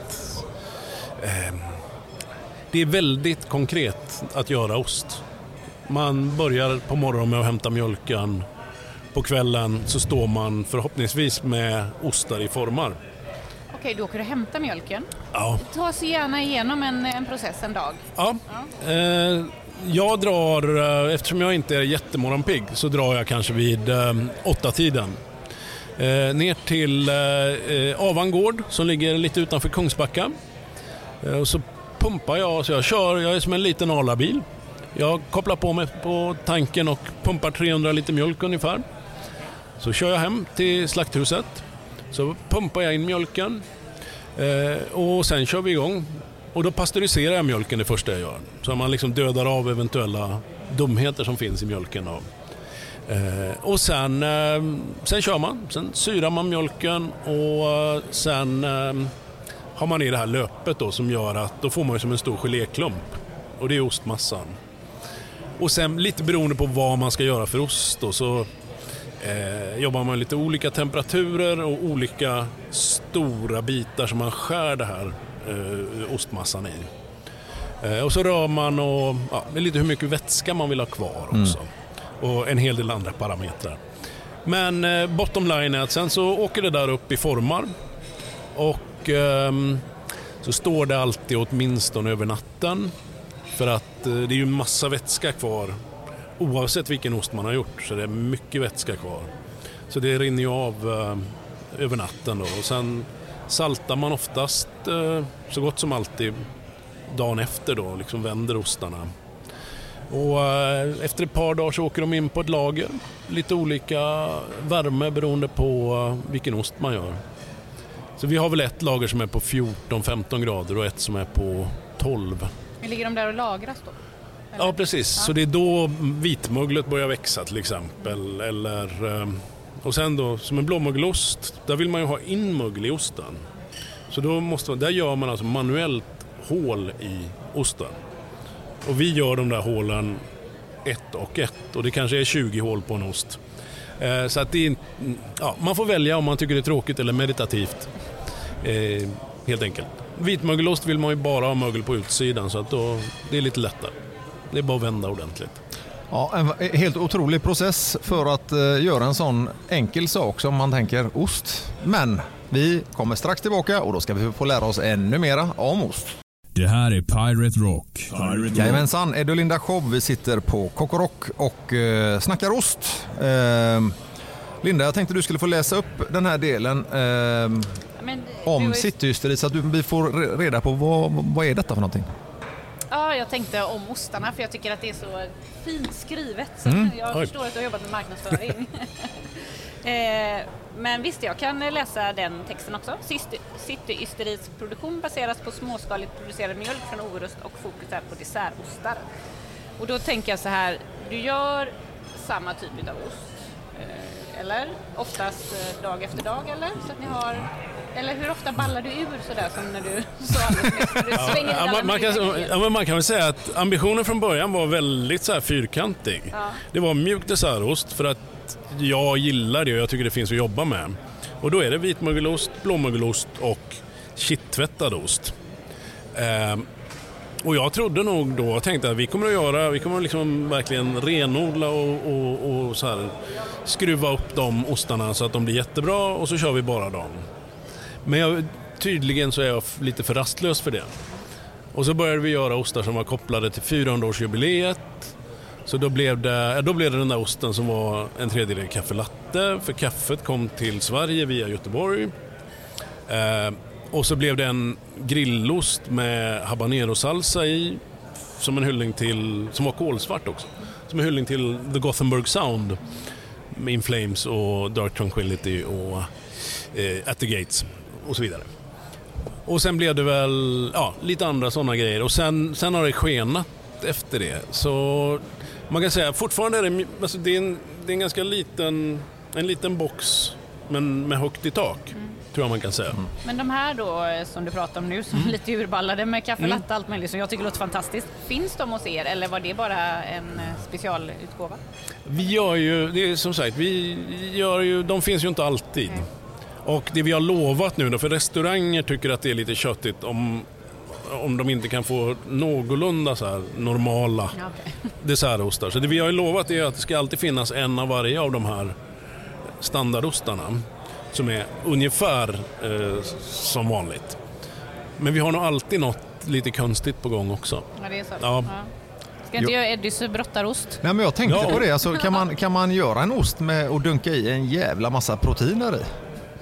eh, det är väldigt konkret att göra ost. Man börjar på morgonen med att hämta mjölken. På kvällen så står man förhoppningsvis med ostar i formar. Okej, då åker du hämta mjölken. Ja. Ta oss gärna igenom en, en process en dag. ja. Eh, Jag drar, eh, eftersom jag inte är jättemorgonpigg, så drar jag kanske vid eh, åtta tiden. Eh, ner till eh, Avangård som ligger lite utanför Kungsbacka. Eh, och så pumpar jag, så jag kör, jag är som en liten Arla-bil. Jag kopplar på mig på tanken och pumpar trehundra liter mjölk ungefär. Så kör jag hem till slakthuset. Så pumpar jag in mjölken. Eh, och sen kör vi igång. Och då pasteuriserar jag mjölken det första jag gör. Så man liksom dödar av eventuella dumheter som finns i mjölken. Då. Eh, och sen, eh, sen kör man. Sen syrar man mjölken och eh, sen eh, har man i det här löpet då, som gör att då får man ju som en stor geléklump. Och det är ostmassan. Och sen lite beroende på vad man ska göra för ost då, så eh, jobbar man med lite olika temperaturer och olika stora bitar som man skär det här eh, ostmassan i. Eh, och så rör man och ja, med lite hur mycket vätska man vill ha kvar också. Mm. Och en hel del andra parametrar. Men eh, bottom line är att sen så åker det där upp i formar. Och eh, så står det alltid åtminstone över natten. För att eh, det är ju massa vätska kvar. Oavsett vilken ost man har gjort så det är mycket vätska kvar. Så det rinner ju av eh, över natten då. Och sen saltar man oftast eh, så gott som alltid dagen efter då. Liksom vänder ostarna. Och eh, efter ett par dagar så åker de in på ett lager. Lite olika värme beroende på eh, vilken ost man gör. Så vi har väl ett lager som är på fjorton femton grader och ett som är på tolv. Men ligger de där och lagras då? Eller? Ja, precis. Ja. Så det är då vitmöglet börjar växa till exempel. Eller, och sen då, som en blåmögelost, där vill man ju ha in mögel i osten. Så då måste man, där gör man alltså manuellt hål i osten. Och vi gör de där hålen ett och ett. Och det kanske är tjugo hål på en ost. Så att det är, ja, man får välja om man tycker det är tråkigt eller meditativt. Eh, helt enkelt. Vitmögelost vill man ju bara ha mögel på utsidan, så att då, det är lite lättare. Det är bara att vända ordentligt. Ja, en helt otrolig process för att uh, göra en sån enkel sak som man tänker ost. Men vi kommer strax tillbaka och då ska vi få lära oss ännu mera om ost. Det här är Pirate Rock. Pirate Jajamensan, Ed och Linda Show. Vi sitter på Kokorock och uh, snackar ost. Uh, Linda, jag tänkte du skulle få läsa upp den här delen uh, Men, om ju... cityhysteri så att vi får reda på vad, vad är detta för någonting. Ja, jag tänkte om ostarna för jag tycker att det är så fint skrivet. Så Mm. jag Oj. förstår att du har jobbat med marknadsföring. eh, men visst, jag kan läsa den texten också. Cityhysteris produktion baseras på småskaligt producerad mjölk från Orust och fokus är på dessertostar. Och då tänker jag så här, du gör samma typ av ost. Eh, eller? Oftast eh, dag efter dag, eller? Så att ni har... Eller hur ofta ballar du ur sådär som när du sa alldeles nyss? Du svänger Ja, man, man, kan, ja, men man kan väl säga att ambitionen från början var väldigt så här fyrkantig. Ja. Det var mjuk dessertost för att jag gillar det och jag tycker det finns att jobba med. Och då är det vitmögelost, blåmögelost och kittvättad ost. Ehm, och jag trodde nog då, jag tänkte att vi kommer att göra, vi kommer liksom verkligen renodla och, och, och så här, skruva upp de ostarna så att de blir jättebra och så kör vi bara dem. Men jag, tydligen så är jag lite för rastlös för det. Och så började vi göra ostar som var kopplade till fyrahundraårsjubileet. Så då blev, det, då blev det den där osten som var en tredjedel kaffe latte. För kaffet kom till Sverige via Göteborg. Eh, och så blev det en grillost med habanero salsa i. Som en hyllning till, som var kolsvart också. Som en hyllning till The Gothenburg Sound. Med In Flames och Dark Tranquility och eh, At the Gates. Och så vidare. Och sen blev det väl ja, lite andra sådana grejer. Och sen, sen har det skenat efter det. Så man kan säga fortfarande är det, alltså det, är en, det är en ganska liten, en liten box men med högt i tak. Mm. Tror jag man kan säga. Mm. Men de här då som du pratar om nu som mm. lite urballade med kaffe, latte, mm. allt möjligt som jag tycker låter fantastiskt. Finns de hos er eller var det bara en specialutgåva? Vi gör ju, det är som sagt, vi gör ju, de finns ju inte alltid. Mm. Och det vi har lovat nu då, för restauranger tycker att det är lite köttigt om, om de inte kan få någorlunda så här normala okay. dessertostar. Så det vi har lovat är att det ska alltid finnas en av varje av de här standardostarna som är ungefär eh, som vanligt. Men vi har nog alltid något lite konstigt på gång också. Ja, det är så. Ja. Ja. Ska inte göra Eddys brottarost? Nej, men jag tänkte Ja. på det. Alltså, kan, man, kan man göra en ost med och dunka i en jävla massa proteiner i?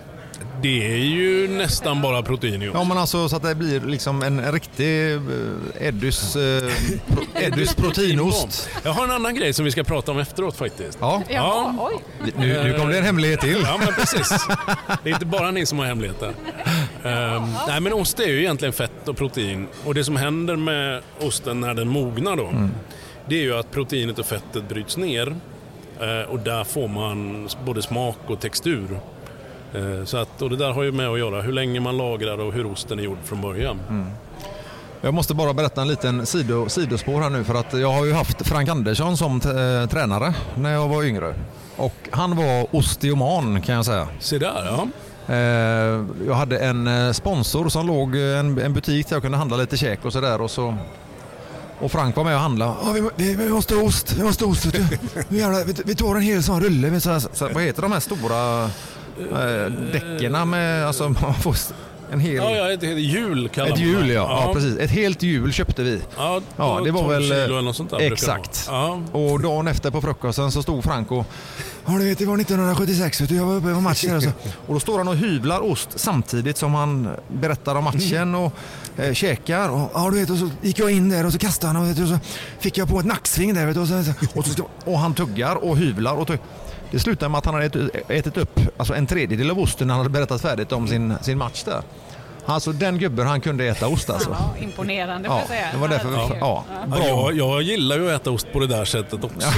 Det är ju nästan bara protein i ost. Ja, men alltså så att det blir liksom en riktig eh, Eddys, eh, pro, Eddys proteinost. Jag har en annan grej som vi ska prata om efteråt faktiskt. Ja, Ja, oj. nu, nu kommer det en hemlighet till. Ja, men precis. Det är inte bara ni som har hemligheter. Um, nej, men ost är ju egentligen fett och protein. Och det som händer med osten när den mognar då, mm. det är ju att proteinet och fettet bryts ner. Uh, och där får man både smak och textur. Uh, så att, och det där har ju med att göra hur länge man lagrar och hur osten är gjord från början. Mm. Jag måste bara berätta en liten sido, sidospår här nu, för att jag har ju haft Frank Andersson som t- äh, tränare när jag var yngre. Och han var osteoman, kan jag säga. Se där, ja. Eh, jag hade en eh, sponsor som låg en, en butik där jag kunde handla lite käk och sådär. Och, så, och Frank var med och handlade. Ja, vi, vi, vi måste ha ost, vi måste ha ost. Vi, jävla, vi, vi tar en hel sån rulle. Så, så, vad heter de här stora eh, däckerna med... Alltså, man får en hel... Ja, ja, ett, ett hjul kallar Ett man hjul, det. ja. Ja, precis. Ett helt hjul köpte vi. Ja, Ja, det var väl kilo eller något sånt där, exakt. Ja. Och dagen efter på frukosten så stod Frank och ja, du vet, det var nittonhundrasjuttiosex, vet du, jag var uppe på matchen och så. Och då står han och hyvlar ost samtidigt som han berättar om matchen och eh, käkar och ja, du vet, och så gick jag in där och så kastade han och, vet du, och så fick jag på ett nacksving där, vet du, och, så, och, så, och han tuggar och hyvlar och tuggar. Det slutade med att han hade ätit, ätit upp alltså en tredjedel av osten när han hade berättat färdigt om sin, sin match där. Alltså den gubben, han kunde äta ost alltså. Ja, imponerande får Ja, jag säga. det var därför vi, ja, bra. Ja, jag, jag gillar ju att äta ost på det där sättet också.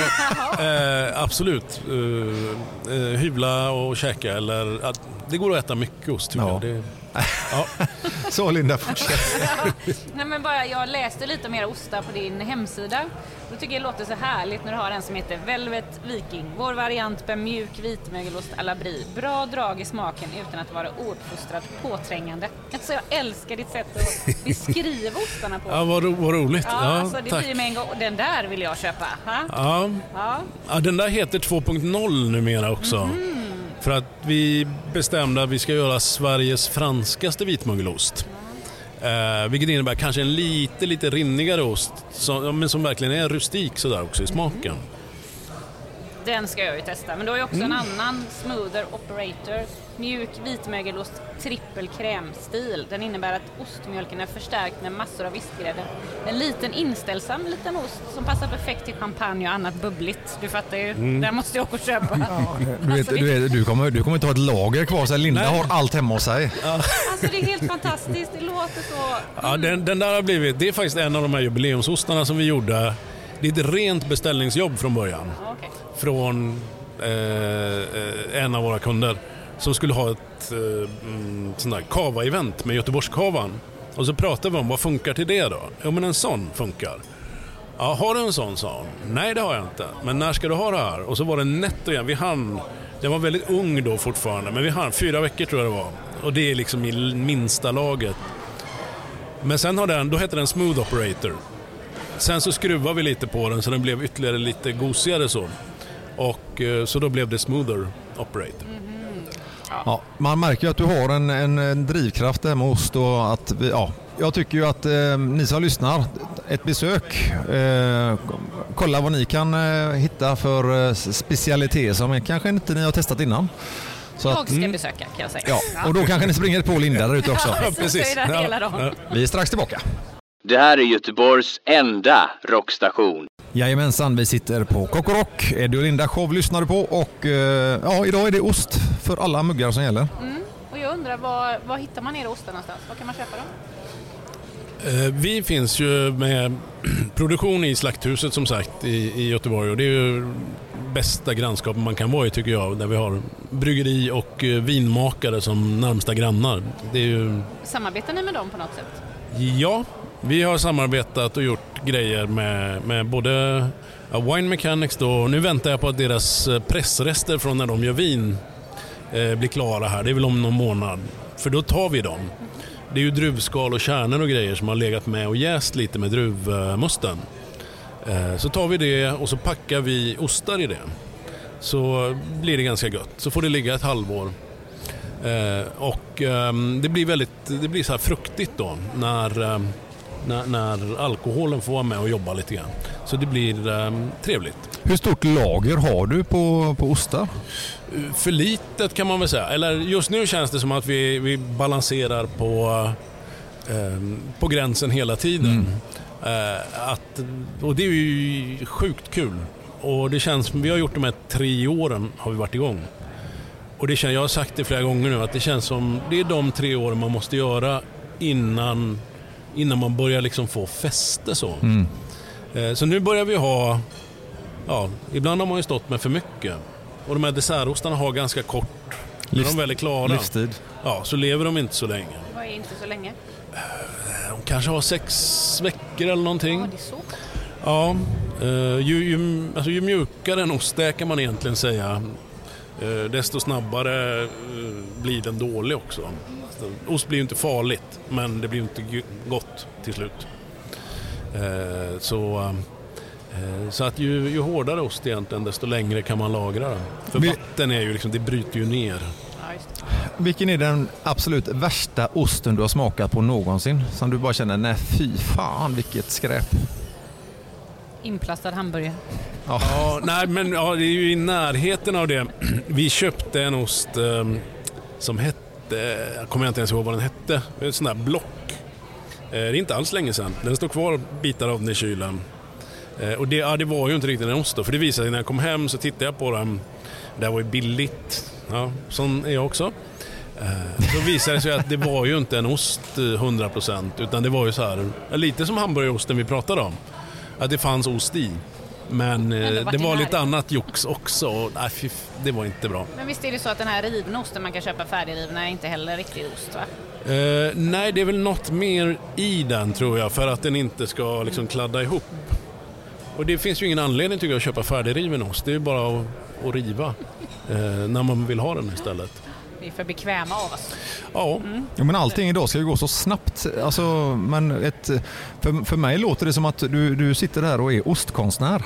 Jag, eh, absolut. Eh, eh, hyvla och käka. Eller, att, det går att äta mycket ost tycker Ja. jag. Det, ja. Så Linda, fortsätt. Nej, men bara, jag läste lite mer ostar på din hemsida. Då tycker jag det låter så härligt när du har en som heter Velvet Viking. Vår variant med mjuk vitmögelost à la brie. Bra drag i smaken utan att vara ouppfostrad påträngande. Alltså, jag älskar ditt sätt att beskriva ostarna på. Ja, vad, ro, vad roligt. Ja, Ja, alltså, det tack. blir med en gång. Den där vill jag köpa. Ha? Ja. Ja. Ja, den där heter två punkt noll numera också. Mm. För att vi bestämde att vi ska göra Sveriges franskaste vitmögelost. Eh, vilket innebär kanske en lite, lite rinnigare ost. Som, men som verkligen är rustik sådär också i smaken. Den ska jag ju testa. Men då är också en annan smoother operator. Mjuk vitmögelost trippelkrämstil. Den innebär att ostmjölken är förstärkt med massor av vispgrädde. En liten inställsam liten ost som passar perfekt till champagne och annat bubbligt. Du fattar ju. Mm. Den måste jag också köpa. Du, vet, du, vet, du, kommer, du kommer inte ha ett lager kvar, så Linda Nej. har allt hemma hos sig. Alltså det är helt fantastiskt. Det låter så... Ja, den, den där har blivit, det är faktiskt en av de här jubileumsostarna som vi gjorde. Det är ett rent beställningsjobb från början. Ja, okej. Från eh, en av våra kunder som skulle ha ett eh, sånt där kava-event med Göteborgskavan. Och så pratade vi om vad funkar till det då? Ja, men en sån funkar. Ja, har du en sån, sa hon? Nej, det har jag inte. Men när ska du ha det här? Och så var det netto igen. Vi hann, den var väldigt ung då fortfarande, men vi hann fyra veckor tror jag det var. Och det är liksom i minsta laget. Men sen har den, då heter den Smooth Operator. Sen så skruvar vi lite på den så den blev ytterligare lite gosigare så. Och så då blev det Smoother Operator. Ja, man märker ju att du har en, en, en drivkraft där med ost och att vi, ja, jag tycker ju att eh, ni som lyssnar, ett besök, eh, kolla vad ni kan eh, hitta för eh, specialitet som kanske inte ni har testat innan. Så Jag att, ska besöka, kan jag säga. ja, och då kanske ni springer på Linda där ute också. Ja, precis. Ja. Hela dagen. Vi är strax tillbaka. Det här är Göteborgs enda rockstation. Jajamensan, vi sitter på Kokorock. Eddie och Linda show lyssnar du på och eh, ja, idag är det ost för alla muggar som gäller. Mm. Och jag undrar, var, var hittar man era ostar någonstans? Var kan man köpa dem? Eh, Vi finns ju med produktion i Slakthuset som sagt i, i Göteborg och det är ju bästa grannskapen man kan vara i tycker jag, där vi har bryggeri och eh, vinmakare som närmsta grannar. Det är ju, Samarbetar ni med dem på något sätt? ja, vi har samarbetat och gjort grejer med, med både ja, Wine Mechanics då. Nu väntar jag på att deras pressrester från när de gör vin eh, blir klara här. Det är väl om någon månad. För då tar vi dem. Det är ju druvskal och kärnor och grejer som har legat med och jäst lite med druvmusten. Eh, så tar vi det och så packar vi ostar i det. Så blir det ganska gött. Så får det ligga ett halvår. Eh, och eh, det blir väldigt, det blir så här fruktigt då när, eh, när, när alkoholen får vara med och jobba lite grann. Så det blir eh, trevligt. Hur stort lager har du på, på ostar? För litet kan man väl säga. Eller just nu känns det som att vi, vi balanserar på, eh, på gränsen hela tiden. Mm. Eh, att, och det är ju sjukt kul. Och det känns, vi har gjort de här tre åren har vi varit igång. Och det känns, jag har sagt det flera gånger nu, att det känns som det är de tre åren man måste göra innan, innan man börjar liksom få fäste så. Mm. Eh, så nu börjar vi ha, ja, ibland har man ju stått med för mycket. Och de här dessertostarna har ganska kort, Livs- de är väldigt klara. Livstid. Ja, så lever de inte så länge. Vad är inte så länge? De kanske har sex veckor eller någonting. Ja, det är så. Ja, eh, ju, ju, alltså ju mjukare en ost, det kan man egentligen säga, eh, desto snabbare eh, blir den dålig också. Så, ost blir ju inte farligt, men det blir inte gott till slut. Eh, så... Så att ju, ju hårdare ost egentligen, desto längre kan man lagra den. För Vi... vatten är ju liksom, det bryter ju ner. Ja, just det. Vilken är den absolut värsta osten du har smakat på någonsin? Som du bara känner, nej fy fan vilket skräp. Inplastad hamburgare. Ja, ja nej men ja, det är ju i närheten av det. Vi köpte en ost eh, som hette, jag kommer inte ens ihåg vad den hette, en sån där block. Eh, det är inte alls länge sedan. Den står kvar bitar av den i kylen. Och det, ja, det var ju inte riktigt en ost då, för det visade sig när jag kom hem så tittade jag på den. Det var ju billigt, ja, sån är jag också. Så visade det sig att det var ju inte en ost hundra procent, utan det var ju så här, lite som hamburgerosten vi pratade om. Att det fanns ost i. Men, Men det var, det var lite annat jox också. Och, nej, fy, det var inte bra. Men visst är det så att den här rivna osten man kan köpa färdigrivna är inte heller riktigt ost, va? Uh, nej, det är väl något mer i den tror jag, för att den inte ska liksom kladda ihop. Och det finns ju ingen anledning tycker jag att köpa färdigriven ost. Det är ju bara att, att riva eh, när man vill ha den istället. Vi är för bekväma av oss. Ja. Mm. Ja, men allting idag ska ju gå så snabbt. Alltså, men ett, för, för mig låter det som att du, du sitter där och är ostkonstnär.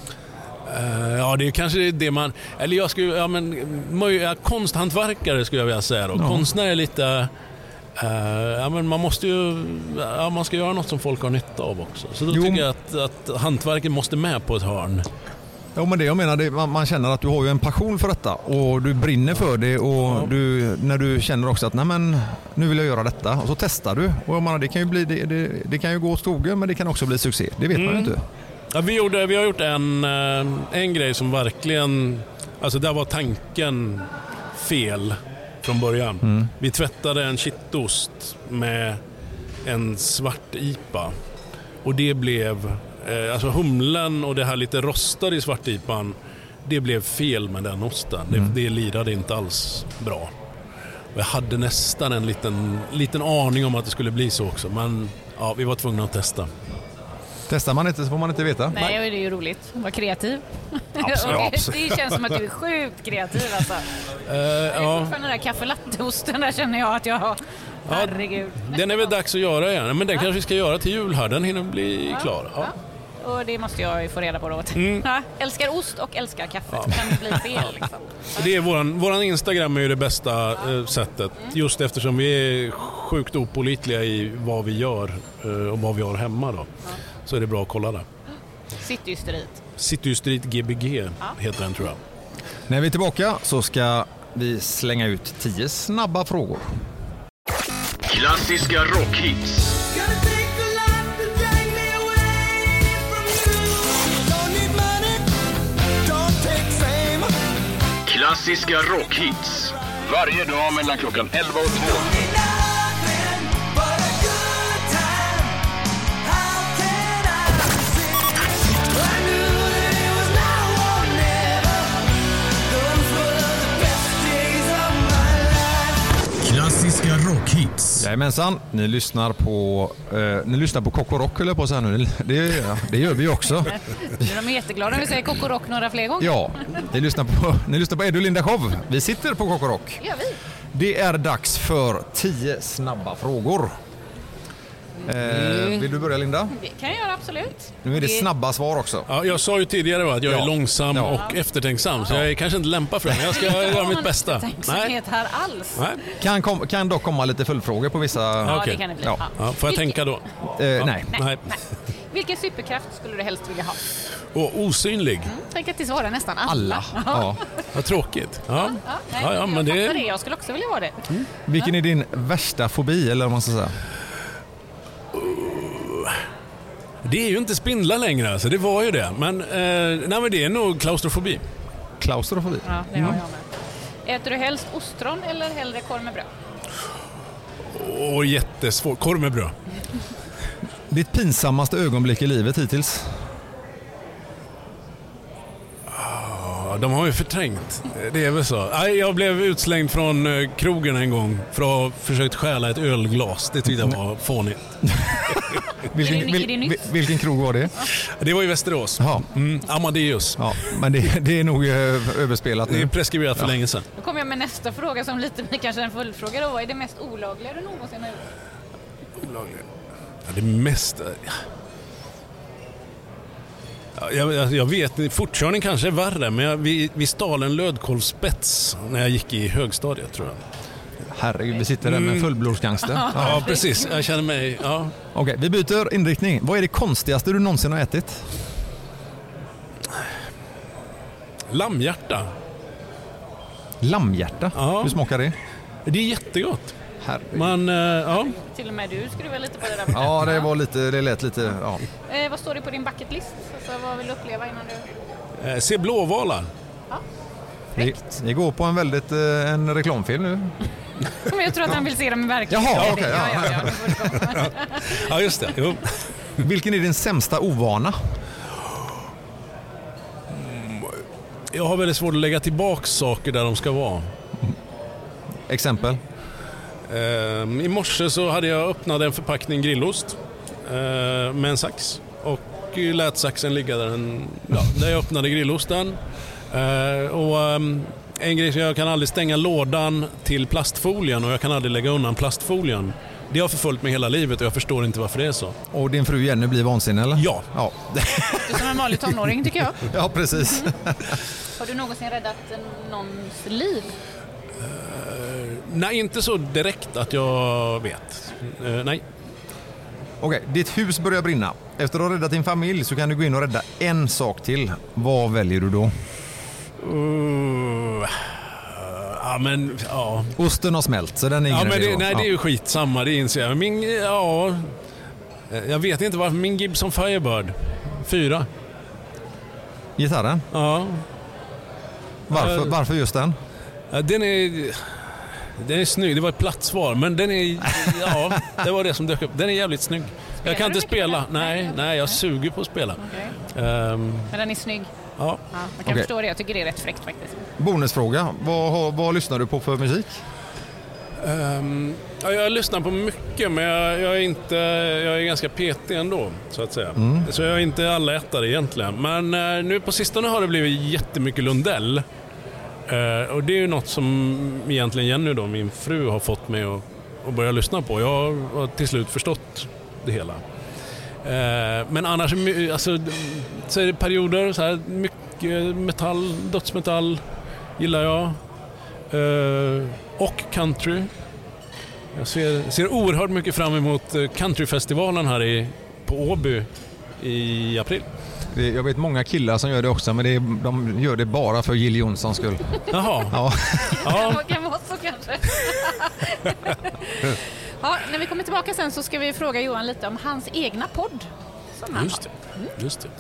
Uh, ja, det är kanske det man... Eller jag skulle... Ja, men, ja, konsthantverkare skulle jag vilja säga då. Ja. Konstnär är lite... Uh, ja, men man måste ju... Ja, man ska göra något som folk har nytta av också. Så då jo. tycker jag att, att hantverket måste med på ett hörn. Ja, men det jag menar, det, man, man känner att du har ju en passion för detta och du brinner för det och ja. du, när du känner också att nej men, nu vill jag göra detta och så testar du och jag menar, det kan ju bli det, det, det kan ju gå åt skogen men det kan också bli succé, det vet mm. man ju inte. Ja, vi, gjorde, vi har gjort en, en grej som verkligen, alltså där var tanken fel från början. Mm. Vi tvättade en kittost med en svart I P A och det blev alltså humlen och det här lite rostade i svartipan, det blev fel med den osten. Mm. Det, det lirade inte alls bra. Och jag hade nästan en liten, liten aning om att det skulle bli så också. Men ja, vi var tvungna att testa. Testar man inte så får man inte veta. Nej, Nej. Det är ju roligt. Var kreativ. Absolut, absolut. Det känns som att du är sjukt kreativ alltså. Uh, ja. För den där kaffelatteosten där känner jag att jag har... Herregud. Ja, den är väl dags att göra igen. Men den kanske vi ska göra till jul här. Den hinner bli ja. klar. Ja. Ja. Och det måste jag ju få reda på då. Mm. Ja, älskar ost och älskar kaffe. Ja. Kan det bli fel liksom? Det är våran, våran Instagram är ju det bästa ja. sättet. Just eftersom vi är sjukt opålitliga i vad vi gör och vad vi har hemma då. Ja. Så är det bra att kolla där. Citystyrit. Citystyrit G B G ja. heter den tror jag. När vi är tillbaka så ska vi slänga ut tio snabba frågor. Klassiska rockhits. Klassiska rockhits. Varje dag mellan klockan elva och två. Klassiska rockhits. Jajamensan, ni lyssnar på eh, ni lyssnar på Kokorock eller på så här nu. Det, ja, det gör vi också. De är jätteglada om vi säger Kokorock några fler gånger. Ja, ni lyssnar på ni lyssnar på Edu Linda Show. Vi sitter på Kokorock. Ja, vi. Det är dags för tio snabba frågor. Eh, vill du börja, Linda? Det kan jag göra, absolut. Nu är det snabba svar också. Ja, jag sa ju tidigare va, att jag Ja. är långsam Ja. och eftertänksam, så jag är kanske inte lämpad för det, men jag ska göra mitt bästa. Nej. Tacksamhet här alls. Nej. Kan, kom, kan dock komma lite följdfrågor på vissa... Ja, Okej. det kan det bli. Ja. Ja. Ja, får jag Vilken- tänka då? Eh, nej. Nej. Vilken superkraft skulle du helst vilja ha? Och osynlig. Tänk att det svarar nästan alla. Alla. Ja. Vad tråkigt. Ja. Ja, nej, Ja, ja, men jag det- fattar det. Jag skulle också vilja vara det. Vilken är din värsta fobi, eller vad man ska säga? Det är ju inte spindlar längre, alltså. Det var ju det. Men, eh, nej, men det är nog klaustrofobi. Klaustrofobi. Ja, det har jag med. Äter du helst ostron eller hellre korv med bröd? Åh, jättesvårt. Korv med bröd. Ditt pinsammaste ögonblick i livet hittills? Ja, de har ju förträngt. Det är väl så. Nej, jag blev utslängd från eh, krogen en gång för att ha försökt stjäla ett ölglas. Det tyckte jag var fånigt. Vilken, Är det- är det nytt? vil, vilken krog var det? Det var i Västerås. Jaha. Mm, Amadeus. Ja, men det, det är nog eh, överspelat Det är nu. preskriberat för länge sedan. Då kommer jag med nästa fråga som lite mer kanske en följdfråga då. Vad är det mest olagliga du någonsin har gjort? Ja, det mesta... Ja, jag, jag, jag vet, fortkörning kanske är värre, men jag, vi, vi stal en lödkolvspets när jag gick i högstadiet, tror jag. Herregud, vi sitter där med en fullblodsgangster. Ja. Ja, precis. Jag känner mig... Ja. Okej, vi byter inriktning. Vad är det konstigaste du någonsin har ätit? Lammhjärta. Lammhjärta? Ja. Hur smakar det? Det är jättegott. Herregud. Man, eh, ja. Till och med du skruvar lite på det där. Ja, det var lite, det lät lite, ja. Eh, vad står det på din bucket list? Alltså, vad vill du uppleva innan du... Eh, se blåvalar. Vi, vi går på en väldigt, eh, en reklamfilm nu. Men jag tror att han vill se dem i verkligheten. Jaha, Det är okej, det. ja. ja, ja, ja, det får det komma. Ja, just det. Jo. Vilken är din sämsta ovana? Jag har väldigt svårt att lägga tillbaka saker där de ska vara. Exempel? Eh, I morse så hade jag öppnat en förpackning grillost eh, med en sax. Och lät saxen ligga där, en, ja, där jag öppnade grillosten. Eh, och um, en grej, så jag kan aldrig stänga lådan till plastfolien och jag kan aldrig lägga undan plastfolien. Det har förföljt mig hela livet och jag förstår inte varför det är så. Och din fru Jenny blir vansinnig, eller? Ja. Ja, Du är som en vanlig tonåring tycker jag. ja precis. Har du någonsin räddat någons liv? Nej, inte så direkt att jag vet. Eh, nej. Okej, ditt hus börjar brinna. Efter att ha räddat din familj så kan du gå in och rädda en sak till. Vad väljer du då? Uh, ja, men... Ja. Osten har smält, så den är ingen Ja, men idé det, då. nej, det är ju skitsamma, det inser jag. Min, ja, jag vet inte varför. Min Gibson Firebird fyra. Gitarren? Ja, Varför, Eh. varför just den? Ja, den är, den är snygg. Det var ett platt svar, men den är, ja, det var det som dök upp. Den är jävligt snygg. Jag kan du inte mycket spela. med den? Nej, Nej, nej, jag okej. suger på att spela. Okay. Ehm, Men den är snygg. ja. Ja, man kan Okej. förstå det. Jag tycker det är rätt fräckt faktiskt. Bonusfråga. Vad, har- vad lyssnar du på för musik? Ehm, ja, jag lyssnar på mycket, men jag, jag är inte, jag är ganska petig ändå, så att säga. Så jag är inte allätare egentligen. Men eh, nu på sistone har det blivit jättemycket Lundell. Eh, och det är ju något som egentligen Jenny då, min fru, har fått mig att, att börja lyssna på. Jag har till slut förstått det hela. Eh, men annars my- alltså, så är det perioder, så här, mycket metall, dödsmetall gillar jag. Eh, och country. Jag ser, ser oerhört mycket fram emot eh, countryfestivalen här i, på Åby i april. Det- Jag vet många killar som gör det också, men det är, de gör det bara för Jill Johnsons skull. Jaha. Ja. Ja. Det kan vara så kanske. Ja, när vi kommer tillbaka sen så ska vi fråga Johan lite om hans egna podd. Som han Just har. det. Just det.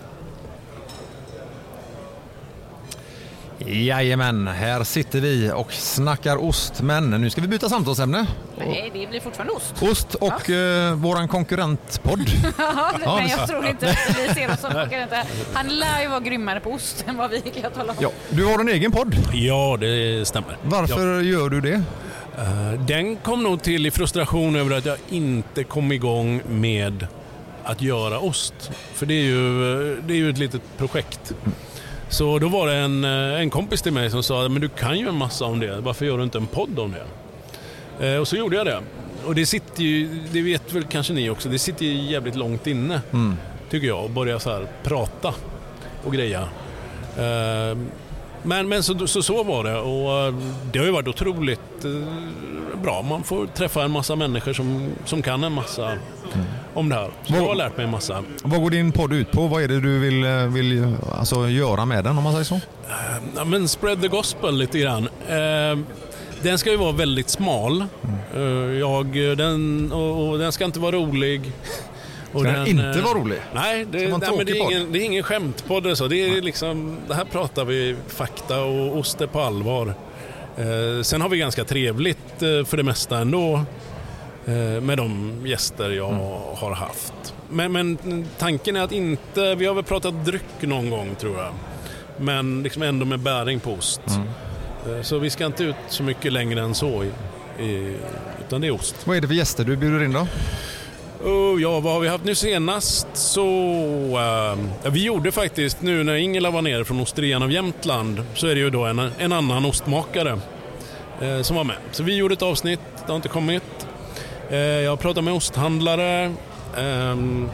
Jajamän, här sitter vi och snackar ost, men nu ska vi byta samtalsämne. Nej, det blir fortfarande ost. Ost och eh, våran konkurrentpodd. Ja, Ja, men det- jag tror inte att vi ser oss som konkurrenter. Han lär ju vara grymmare på ost än vad vi kan tala om. Ja, du har en egen podd. Ja, det stämmer. Varför gör du det? Ja. Eh, Den kom nog till i frustration över att jag inte kom igång med att göra ost. För det är ju, det är ju ett litet projekt. Så då var det en, en kompis till mig som sa, men du kan ju en massa om det, varför gör du inte en podd om det? Eh, och så gjorde jag det. och det sitter ju, det vet väl kanske ni också, det sitter ju jävligt långt inne, mm. tycker jag, att börja så här prata och greja. Uh, men men så, så, så var det, och uh, det har ju varit otroligt uh, bra. Man får träffa en massa människor som, som kan en massa mm. om det här. Så vad, jag har lärt mig en massa. Vad går din podd ut på? Vad är det du vill, vill alltså, göra med den, om man säger så? Uh, ja, men spread the gospel lite grann. Uh, Den ska ju vara väldigt smal. Mm. Jag, den, och, och den ska inte vara rolig. Och ska den, den inte vara rolig? Nej, det, nej men det, är ingen, det är ingen skämtpodd. Så. Det, är liksom, det här pratar vi fakta och ost är på allvar. Eh, sen har vi ganska trevligt eh, för det mesta ändå eh, med de gäster jag mm. har haft. Men, men tanken är att inte... Vi har väl pratat dryck någon gång, tror jag. Men liksom ändå med bäring på ost. Mm. Så vi ska inte ut så mycket längre än så, i, i, utan det är ost. Vad är det för gäster du bjuder in då? Oh, ja, vad har vi haft nu senast? Så uh, vi gjorde faktiskt, nu när Ingela var nere från Osterian av Jämtland, så är det ju då en, en annan ostmakare uh, som var med. Så vi gjorde ett avsnitt, det har inte kommit. Uh, jag pratade med osthandlare, um,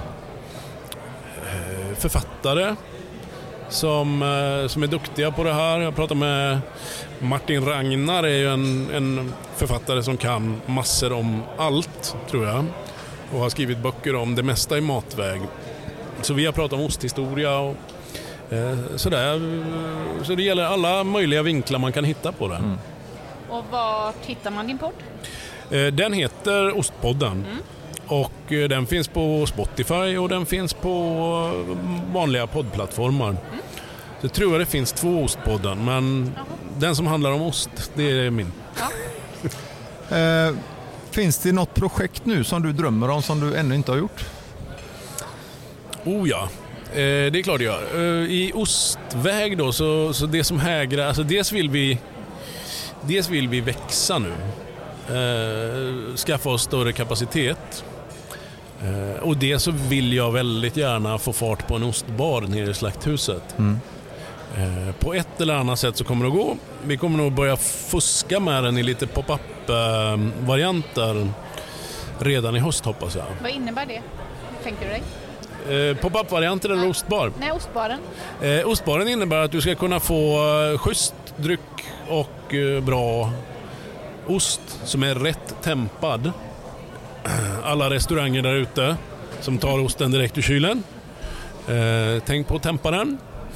författare, Som, som är duktiga på det här. Jag pratar med Martin Ragnar, är ju en, en författare som kan massor om allt, tror jag. Och har skrivit böcker om det mesta i matväg. Så vi har pratat om osthistoria och eh, sådär. Så det gäller alla möjliga vinklar man kan hitta på det. Mm. Och var hittar man din podd? Eh, den heter Ostpodden. Mm. Och eh, den finns på Spotify och den finns på vanliga poddplattformar. Mm. Så jag tror jag det finns två ostpodden, men Jaha. den som handlar om ost, det är min. Ja. eh, finns det något projekt nu som du drömmer om som du ännu inte har gjort? Oh ja, eh, det är klart det gör. Eh, I ostväg då, så, så det som hägrar, alltså dels vill vi dels vill vi växa nu. Eh, skaffa oss större kapacitet. Eh, och det så vill jag väldigt gärna få fart på en ostbar nere i Slakthuset. Mm. Eh, på ett eller annat sätt så kommer det att gå. Vi kommer nog börja fuska med den i lite pop-up-varianter redan i höst, hoppas jag. Vad innebär det? Tänker du dig? Eh, pop-up-varianter eller ostbar? Nej, ostbaren. Eh, ostbaren innebär att du ska kunna få eh, schysst dryck och eh, bra ost som är rätt tempad. Alla restauranger där ute som tar osten direkt ur kylen. Eh, tänk på att tempa den.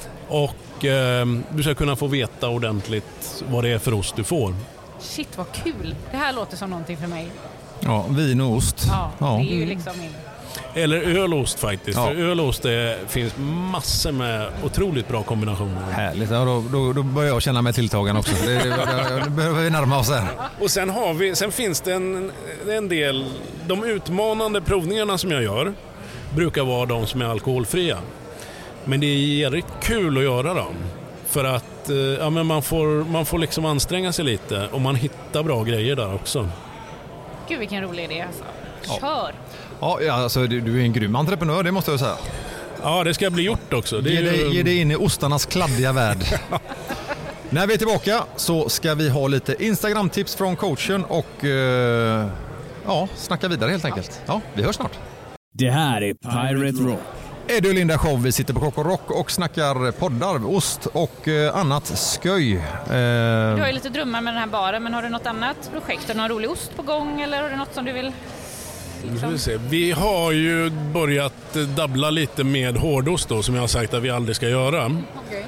Och eh, du ska kunna få veta ordentligt vad det är för ost du får. Shit, vad kul. Det här låter som någonting för mig. Ja, vin och ost. Ja, ja. Det är ju liksom min... Eller ölost faktiskt. Ja. För ölost det finns massor med otroligt bra kombinationer. Härligt, ja, då, då, då börjar jag känna mig tilltagen också. Det, det, det behöver vi närma oss här. Och sen, har vi, sen finns det en, en del... De utmanande provningarna som jag gör brukar vara de som är alkoholfria. Men det är jävligt kul att göra dem. För att ja, men man, får, man får liksom anstränga sig lite och man hittar bra grejer där också. Gud, vilken rolig idé alltså. Kör! Ja, ja alltså, du, du är en grym entreprenör, det måste jag säga. Ja, det ska bli gjort också. Det ge, är ju... dig, ge dig in i ostarnas kladdiga värld. När vi är tillbaka så ska vi ha lite Instagram-tips från coachen och eh, ja, snacka vidare helt enkelt. Ja, vi hörs snart. Det här är Pirate Rock. Eddie och Linda Show, vi sitter på Kock och Rock och snackar poddar, ost och eh, annat sköj. Eh, du har ju lite drömmar med den här baren, men har du något annat projekt? Har du någon rolig ost på gång eller har du något som du vill... Liksom? Vi, se. vi har ju börjat dabbla lite med hårdost då, som jag har sagt att vi aldrig ska göra. Okay.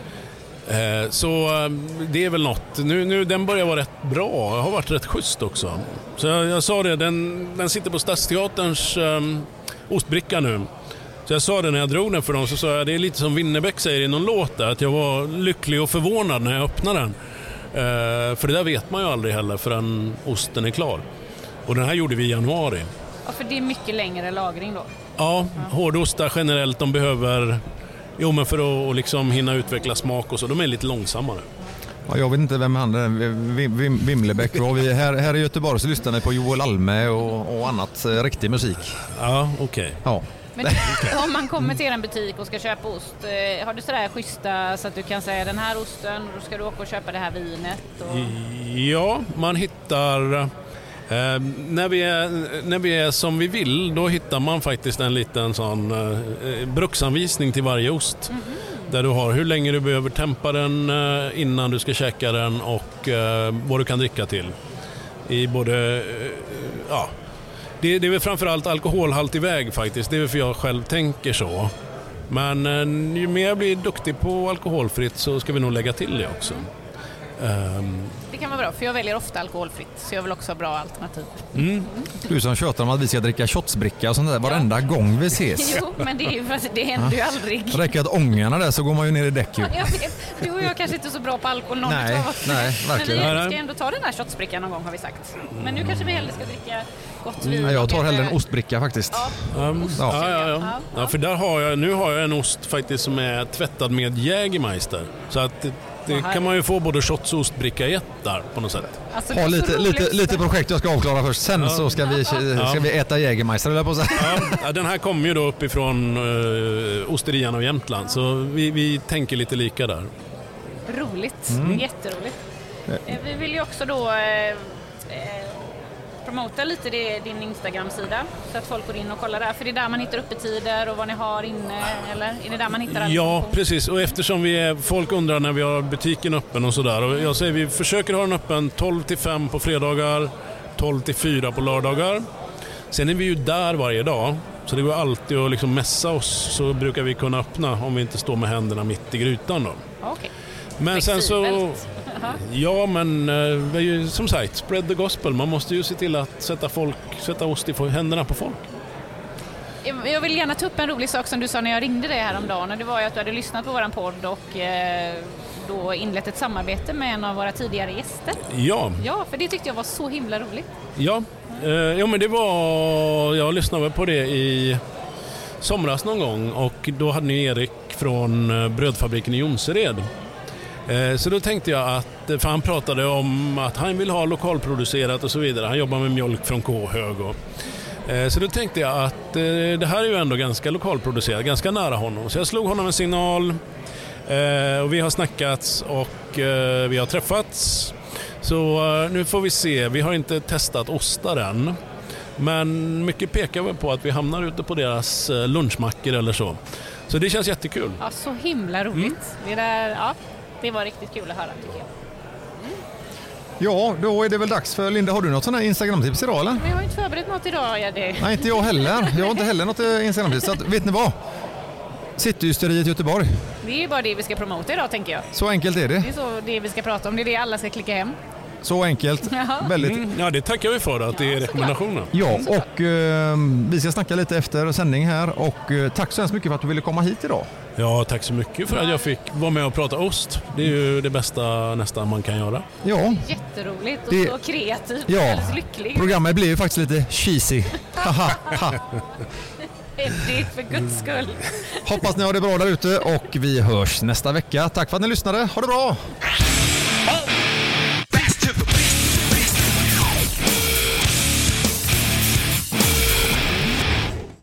Eh, så det är väl något. Nu, nu, den börjar vara rätt bra. Jag har varit rätt schysst också. Så jag, jag sa det, den, den sitter på Stadsteaterns um, ostbricka nu. Så jag sa det när jag drog den för dem, så sa jag, det är lite som Winnerbäck säger i någon låt där, att jag var lycklig och förvånad när jag öppnade den. Eh, för det där vet man ju aldrig heller förrän osten är klar. Och den här gjorde vi i januari. Ja, för det är mycket längre lagring då? Ja, ja. Hårdostar generellt, de behöver, jo men för att liksom hinna utveckla smak och så, de är lite långsammare. Ja, jag vet inte vem han är, Vim, Vim, Vimlebäck. Vi här, här i Göteborg så lyssnar vi på Joel Alme och, och annat eh, riktig musik. Ja, okej. Okay. Ja. Men om man kommer till en butik och ska köpa ost, eh, har du sådär schyssta så att du kan säga den här osten och då ska du åka och köpa det här vinet? Och... Ja, man hittar Eh, när, vi är, när vi är som vi vill, då hittar man faktiskt en liten sån eh, bruksanvisning till varje ost. Mm-hmm. Där du har hur länge du behöver tempa den eh, innan du ska käka den och eh, vad du kan dricka till. I både, eh, ja, det, det är väl framförallt alkoholhaltig väg faktiskt. Det är för jag själv tänker så. Men eh, ju mer jag blir duktig på alkoholfritt så ska vi nog lägga till det också. Um, det kan vara bra, för jag väljer ofta alkoholfritt, så jag vill också ha bra alternativ. Mm. Du som tjötar om att vi ska dricka shotsbricka och sånt där varenda ja. gång vi ses. Jo, men det, är ju, det händer ju aldrig. Det räcker att ångarna där så går man ju ner i däck. Ju. Jag vet, du och jag kanske inte är så bra på alkohol någon nej, av oss. Nej, verkligen. Men vi ska ändå ta den här shotsbrickan någon gång har vi sagt. Men nu kanske vi hellre ska dricka gott vin. Nej, jag tar hellre en ostbricka faktiskt. Ja, um, ost, ja, ja, ja. ja, för där har jag, nu har jag en ost faktiskt som är tvättad med Jägermeister. Så att det kan man ju få både shots och ostbricka i ett där på något sätt. Alltså, ha lite, lite, lite projekt jag ska avklara först. Sen ja. så ska vi, ska vi äta Jägermeister eller på så. Ja, den här kommer ju då uppifrån uh, Osterian och Jämtland. Så vi, vi tänker lite lika där. Roligt, mm. jätteroligt. Vi vill ju också då eh, promota lite det, din Instagram-sida så att folk går in och kollar där. För det är där man hittar öppettider och vad ni har inne, eller är det där man hittar allt? Ja, precis. Och eftersom vi är, folk undrar när vi har butiken öppen och sådär. Och jag säger vi försöker ha den öppen tolv till fem på fredagar, tolv till fyra på lördagar. Sen är vi ju där varje dag. Så det går alltid att liksom mässa oss, så brukar vi kunna öppna om vi inte står med händerna mitt i grytan då. Okay. Men sen så, ja men uh, ju, som sagt, spread the gospel. Man måste ju se till att sätta, folk, sätta ost i händerna på folk. Jag vill gärna ta upp en rolig sak som du sa när jag ringde dig häromdagen. Och det var ju att du hade lyssnat på våran podd och eh, då inlett ett samarbete med en av våra tidigare gäster. Ja. Ja, för det tyckte jag var så himla roligt. Ja, eh, ja men det var, jag lyssnade på det i somras någon gång och då hade ni Erik från brödfabriken i Jonsered. Så då tänkte jag att, för han pratade om att han vill ha lokalproducerat och så vidare. Han jobbar med mjölk från K-hög. Så då tänkte jag att det här är ju ändå ganska lokalproducerat, ganska nära honom. Så jag slog honom en signal och vi har snackats och vi har träffats. Så nu får vi se, vi har inte testat ostar än. Men mycket pekar väl på att vi hamnar ute på deras lunchmackor eller så. Så det känns jättekul. Ja, så himla roligt. Mm. Det där, ja. Det var riktigt kul att höra tycker jag. Mm. Ja, då är det väl dags för Linda. Har du något sån här Instagram-tips idag eller? Men jag har inte förberett något idag. Ja, det. Nej, inte jag heller. Jag har inte heller något Instagram-tips. Så att, vet ni vad? Cityhysteriet i Göteborg. Det är ju bara det vi ska promota idag tänker jag. Så enkelt är det. Det är så det vi ska prata om. Det är det alla ska klicka hem. Så enkelt. Väldigt. Mm, ja, det tackar vi för att det är rekommendationen. Ja, och eh, vi ska snacka lite efter sändning här. Och eh, tack så hemskt mycket för att du ville komma hit idag. Ja, tack så mycket för att jag fick vara med och prata ost. Det är ju det bästa nästan man kan göra. Ja. Jätteroligt och det, så kreativt. Ja, alldeles lycklig. Programmet blir ju faktiskt lite cheesy. Eddie, för guds skull. Hoppas ni har det bra där ute och vi hörs nästa vecka. Tack för att ni lyssnade. Ha det bra!